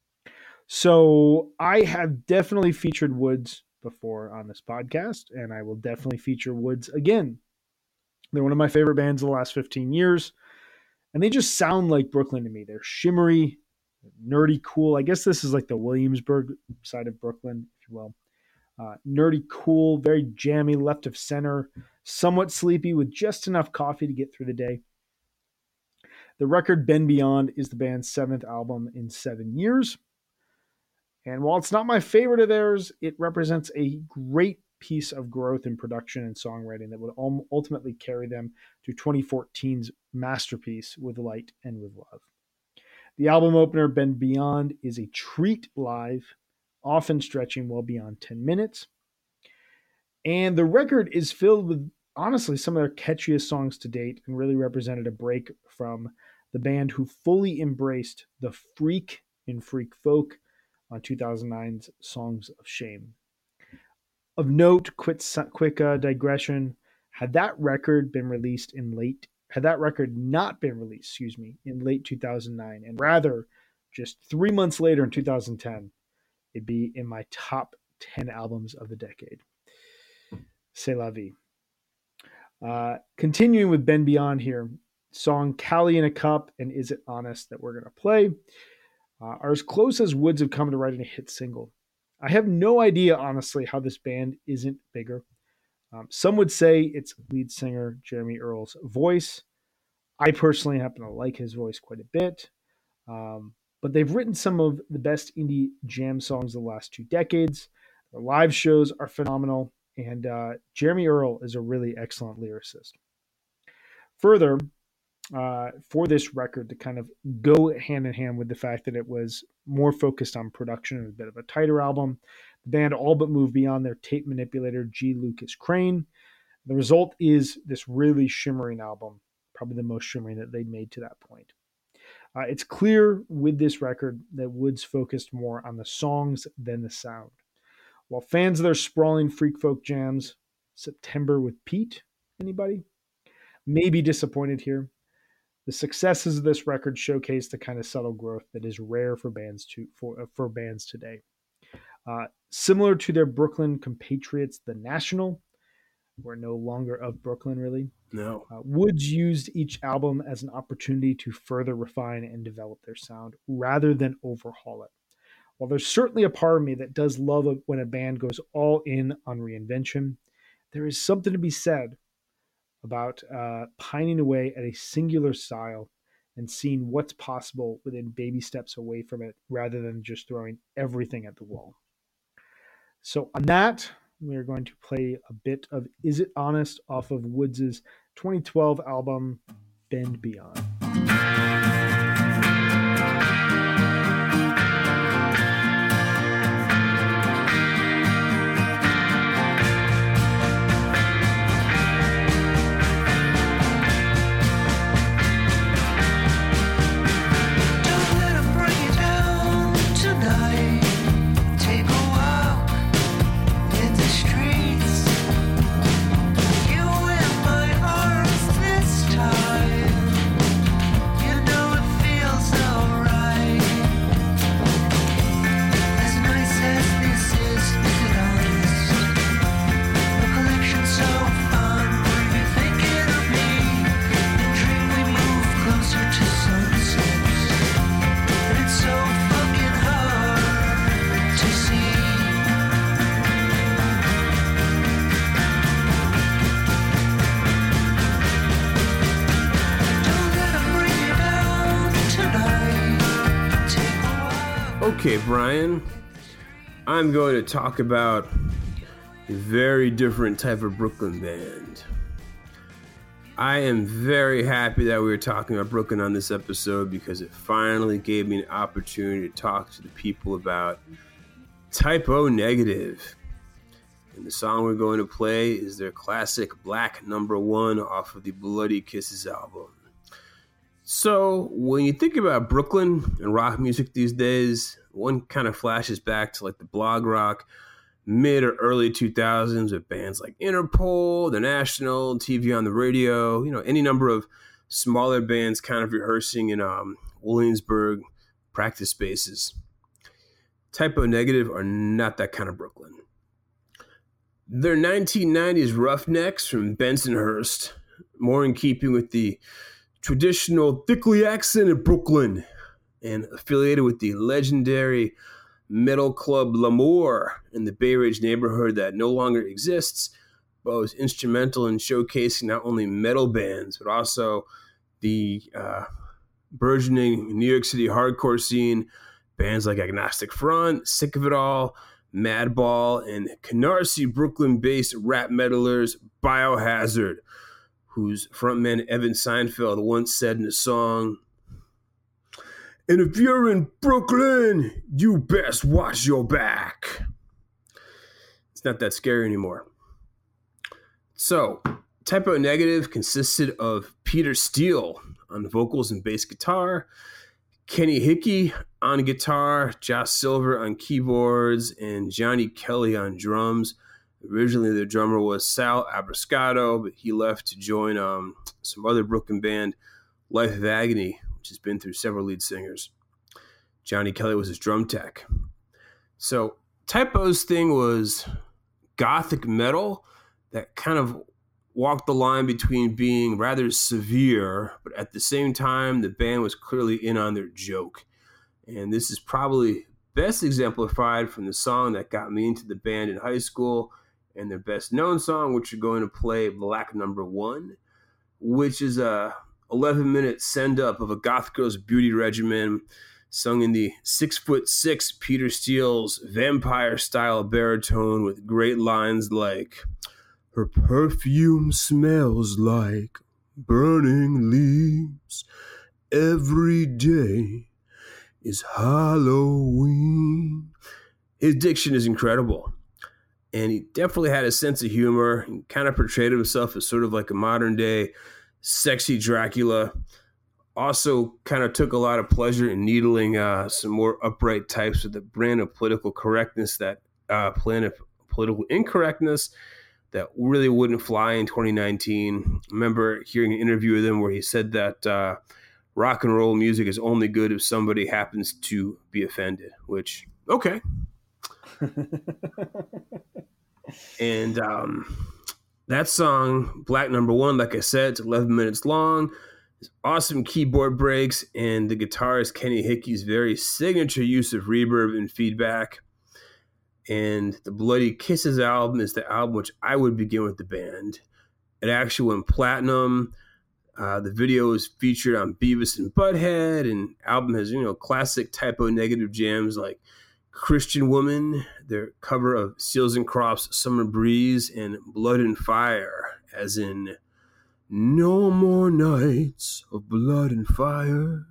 C: So I have definitely featured Woods before on this podcast, and I will definitely feature Woods again. They're one of my favorite bands of the last 15 years, and they just sound like Brooklyn to me. They're shimmery, nerdy, cool. I guess this is like the Williamsburg side of Brooklyn, if you will. Nerdy, cool, very jammy, left of center, somewhat sleepy with just enough coffee to get through the day. The record Bend Beyond is the band's 7th album in 7 years. And while it's not my favorite of theirs, it represents a great piece of growth in production and songwriting that would ultimately carry them to 2014's masterpiece, With Light and With Love. The album opener, Bend Beyond, is a treat live, often stretching well beyond 10 minutes. And the record is filled with, honestly, some of their catchiest songs to date and really represented a break from the band who fully embraced the freak in Freak Folk on 2009's Songs of Shame. Of note, quick digression, had that record not been released, in late 2009, and rather just 3 months later in 2010, it'd be in my top 10 albums of the decade. C'est la vie. Continuing with Bend Beyond here, song Cali in a Cup and Is It Honest that we're going to play are as close as Woods have come to writing a hit single. I have no idea, honestly, how this band isn't bigger. Some would say it's lead singer Jeremy Earle's voice. I personally happen to like his voice quite a bit. But they've written some of the best indie jam songs of the last 2 decades. Their live shows are phenomenal, and Jeremy Earle is a really excellent lyricist. Further, for this record to kind of go hand in hand with the fact that it was more focused on production and a bit of a tighter album, the band all but moved beyond their tape manipulator, G. Lucas Crane. The result is this really shimmering album, probably the most shimmering that they'd made to that point. It's clear with this record that Woods focused more on the songs than the sound. While fans of their sprawling freak folk jams, September with Pete, anybody, may be disappointed here, the successes of this record showcase the kind of subtle growth that is rare for bands today. Similar to their Brooklyn compatriots, The National, who are no longer of Brooklyn, really.
B: No.
C: Woods used each album as an opportunity to further refine and develop their sound rather than overhaul it. While there's certainly a part of me that does love when a band goes all in on reinvention, there is something to be said about pining away at a singular style and seeing what's possible within baby steps away from it rather than just throwing everything at the wall. So on that, we're going to play a bit of Is It Honest off of Woods' 2012 album, Bend Beyond.
B: Okay, Brian, I'm going to talk about a very different type of Brooklyn band. I am very happy that we were talking about Brooklyn on this episode because it finally gave me an opportunity to talk to the people about Type O Negative. And the song we're going to play is their classic Black Number One off of the Bloody Kisses album. So when you think about Brooklyn and rock music these days, one kind of flashes back to like the blog rock mid or early 2000s with bands like Interpol, The National, TV on the Radio, any number of smaller bands kind of rehearsing in Williamsburg practice spaces. Type O Negative are not that kind of Brooklyn. They're 1990s Roughnecks from Bensonhurst, more in keeping with the traditional thickly accented Brooklyn, and affiliated with the legendary metal club L'Amour in the Bay Ridge neighborhood that no longer exists, but was instrumental in showcasing not only metal bands, but also the burgeoning New York City hardcore scene, bands like Agnostic Front, Sick of It All, Madball, and Canarsie Brooklyn-based rap metalers Biohazard, whose frontman Evan Seinfeld once said in a song, "And if you're in Brooklyn, you best watch your back." It's not that scary anymore. So, Type O Negative consisted of Peter Steele on vocals and bass guitar, Kenny Hickey on guitar, Josh Silver on keyboards, and Johnny Kelly on drums. Originally, the drummer was Sal Abrascato, but he left to join some other Brooklyn band, Life of Agony, which has been through several lead singers. Johnny Kelly was his drum tech. So Type O's thing was gothic metal that kind of walked the line between being rather severe, but at the same time, the band was clearly in on their joke. And this is probably best exemplified from the song that got me into the band in high school and their best known song, which you're going to play, Black Number One, which is a 11-minute send-up of a goth girl's beauty regimen sung in the 6'6" Peter Steele's vampire-style baritone with great lines like, "Her perfume smells like burning leaves. Every day is Halloween." His diction is incredible. And he definitely had a sense of humor. He kind of portrayed himself as sort of like a modern-day sexy Dracula. Also kind of took a lot of pleasure in needling some more upright types with a brand of political correctness that political incorrectness that really wouldn't fly in 2019. I remember hearing an interview with him where he said that rock and roll music is only good if somebody happens to be offended, which, okay. And that song, Black Number One, like I said, it's 11 minutes long. There's awesome keyboard breaks, and the guitarist Kenny Hickey's very signature use of reverb and feedback. And the Bloody Kisses album is the album which I would begin with the band. It actually went platinum. The video is featured on Beavis and Butthead, and album has, classic Typo Negative jams like Christian Woman, their cover of Seals and Crofts' Summer Breeze, and Blood and Fire, as in No More Nights of Blood and Fire.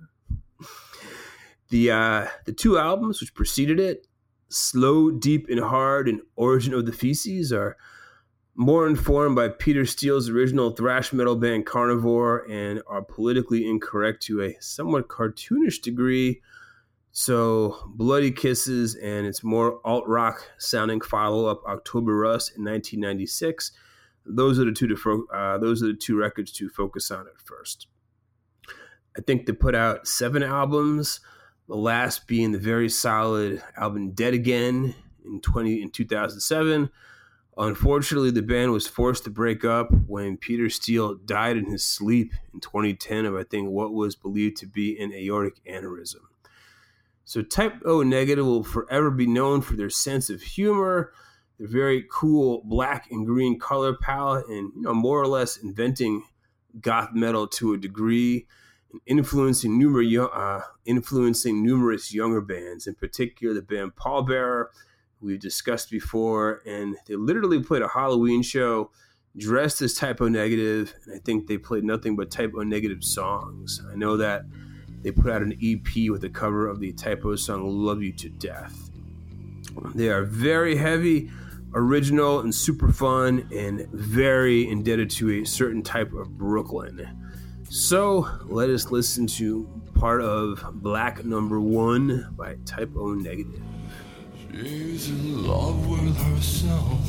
B: The two albums which preceded it, Slow, Deep, and Hard and Origin of the Feces, are more informed by Peter Steele's original thrash metal band Carnivore and are politically incorrect to a somewhat cartoonish degree. So Bloody Kisses and its more alt-rock sounding follow-up October Rust in 1996, those are the two records to focus on at first. I think they put out 7 albums, the last being the very solid album Dead Again in 2007. Unfortunately, the band was forced to break up when Peter Steele died in his sleep in 2010 of, I think, what was believed to be an aortic aneurysm. So Type O Negative will forever be known for their sense of humor, their very cool black and green color palette, and more or less inventing goth metal to a degree, and influencing numerous younger bands, in particular the band Pallbearer, we've discussed before, and they literally played a Halloween show dressed as Type O Negative, and I think they played nothing but Type O Negative songs. I know that they put out an EP with a cover of the Type O song Love You to Death. They are very heavy, original, and super fun, and very indebted to a certain type of Brooklyn. So let us listen to part of Black Number 1 by Type O Negative.
A: She's in love with herself.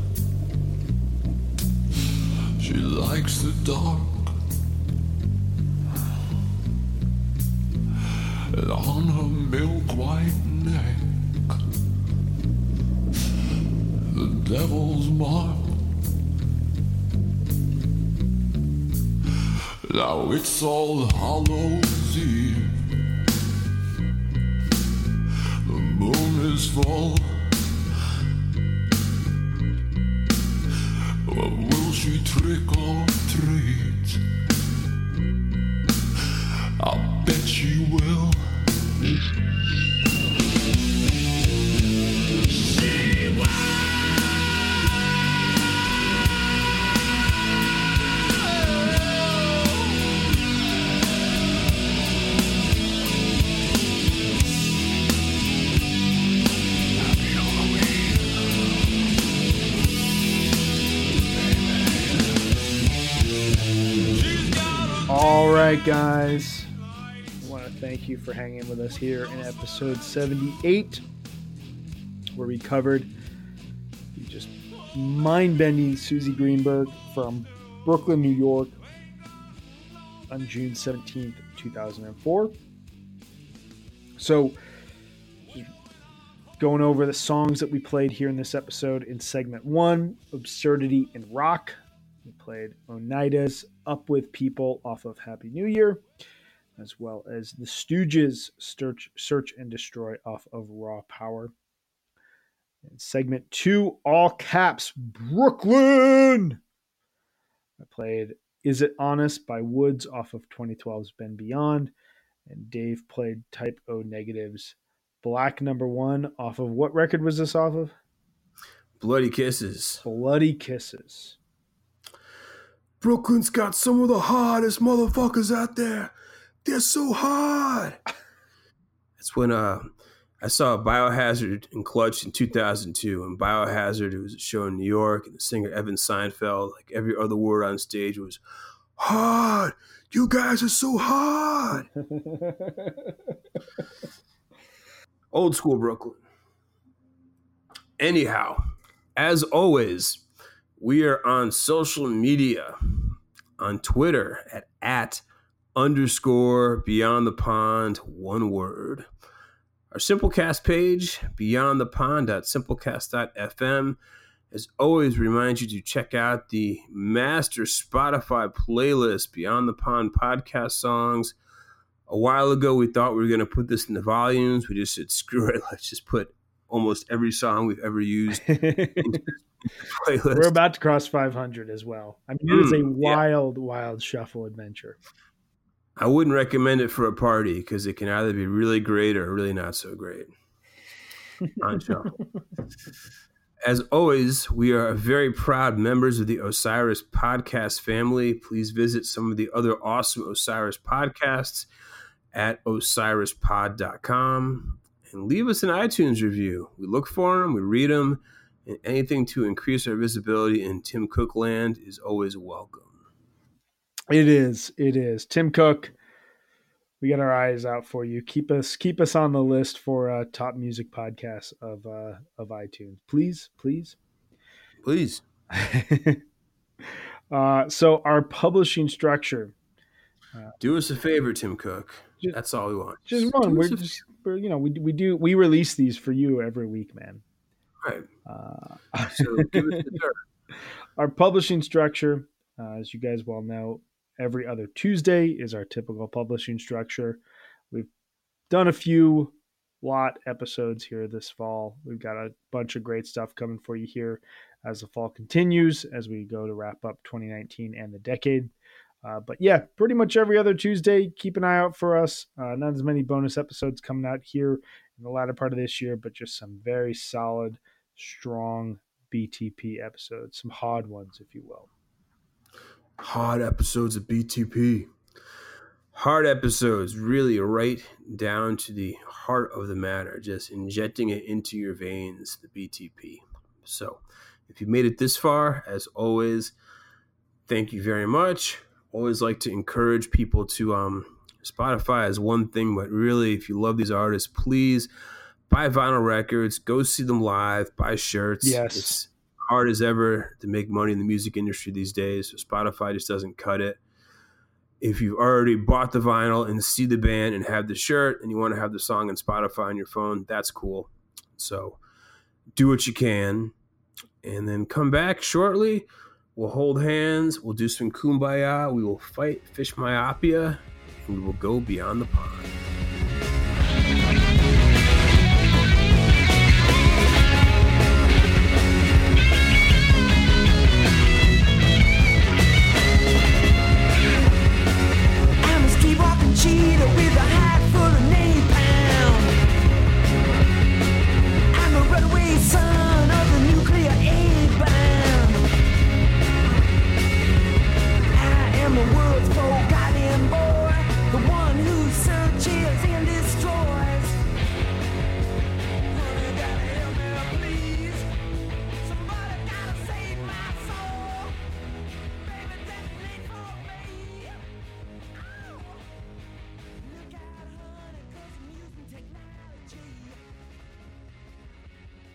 A: She likes the dark. And on her milk white neck, the devil's mark. Now it's All Hallows Eve. The moon is full. Well, will she trick or treat? I bet she will. She will.
C: All right, guys. I want to thank you for hanging with us here in episode 78, where we covered the just mind-bending Susie Greenberg from Brooklyn, New York on June 17th, 2004. So, going over the songs that we played here in this episode in segment 1, Absurdity and Rock. We played Oneida's Up With People off of Happy New Year, as well as The Stooges' Search and Destroy off of Raw Power. In segment 2, all caps, Brooklyn! I played Is It Honest by Woods off of 2012's Been Beyond, and Dave played Type O Negative's Black Number 1 off of, what record was this off of?
B: Bloody Kisses.
C: Bloody Kisses.
B: Brooklyn's got some of the hottest motherfuckers out there. They're so hot. That's when I saw Biohazard in Clutch in 2002. And Biohazard, it was a show in New York, and the singer Evan Seinfeld, like every other word on stage was, hot. You guys are so hot. Old school Brooklyn. Anyhow, as always, we are on social media, on Twitter at _ Beyond the Pond, one word. Our Simplecast page, beyondthepond.simplecast.fm, as always, reminds you to check out the master Spotify playlist, Beyond the Pond podcast songs. A while ago, we thought we were going to put this in the volumes. We just said, screw it, let's just put almost every song we've ever used into playlist.
C: We're about to cross 500 as well. I mean, it is a wild, wild shuffle adventure.
B: I wouldn't recommend it for a party because it can either be really great or really not so great on shuffle. As always, we are very proud members of the Osiris podcast family. Please visit some of the other awesome Osiris podcasts at osirispod.com and leave us an iTunes review. We look for them, we read them, and anything to increase our visibility in Tim Cook land is always welcome. It
C: is. Tim Cook, we got our eyes out for you. Keep us on the list for top music podcasts of iTunes. Please. So our publishing structure.
B: Do us a favor, Tim Cook. That's all we want.
C: Just one. We release these for you every week, man.
B: Right. So give us the dirt.
C: Our publishing structure, as you guys well know, every other Tuesday is our typical publishing structure. We've done a few lot episodes here this fall. We've got a bunch of great stuff coming for you here as the fall continues, as we go to wrap up 2019 and the decade. But yeah, pretty much every other Tuesday, keep an eye out for us. Not as many bonus episodes coming out here in the latter part of this year, but just some very solid, strong BTP episodes, some hard ones, if you will.
B: Hard episodes of BTP. Hard episodes, really right down to the heart of the matter, just injecting it into your veins, the BTP. So if you made it this far, as always, thank you very much. Always like to encourage people to Spotify is one thing, but really, if you love these artists, please buy vinyl records, go see them live, buy shirts.
C: Yes.
B: It's hard as ever to make money in the music industry these days, so Spotify just doesn't cut it. If you've already bought the vinyl and see the band and have the shirt and you want to have the song on Spotify on your phone, that's cool. So do what you can and then come back shortly. We'll hold hands. We'll do some kumbaya. We will fight fish myopia and we will go beyond the pond.
A: Cheetah with a hat full of napalm. I'm a runaway son of the nuclear aid bomb. I am the world's forgotten boy, the one who searches and destroys. Honey, gotta help me, please. Somebody gotta save my soul. Baby, that's late for me.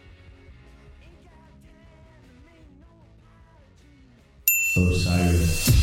D: Osiris.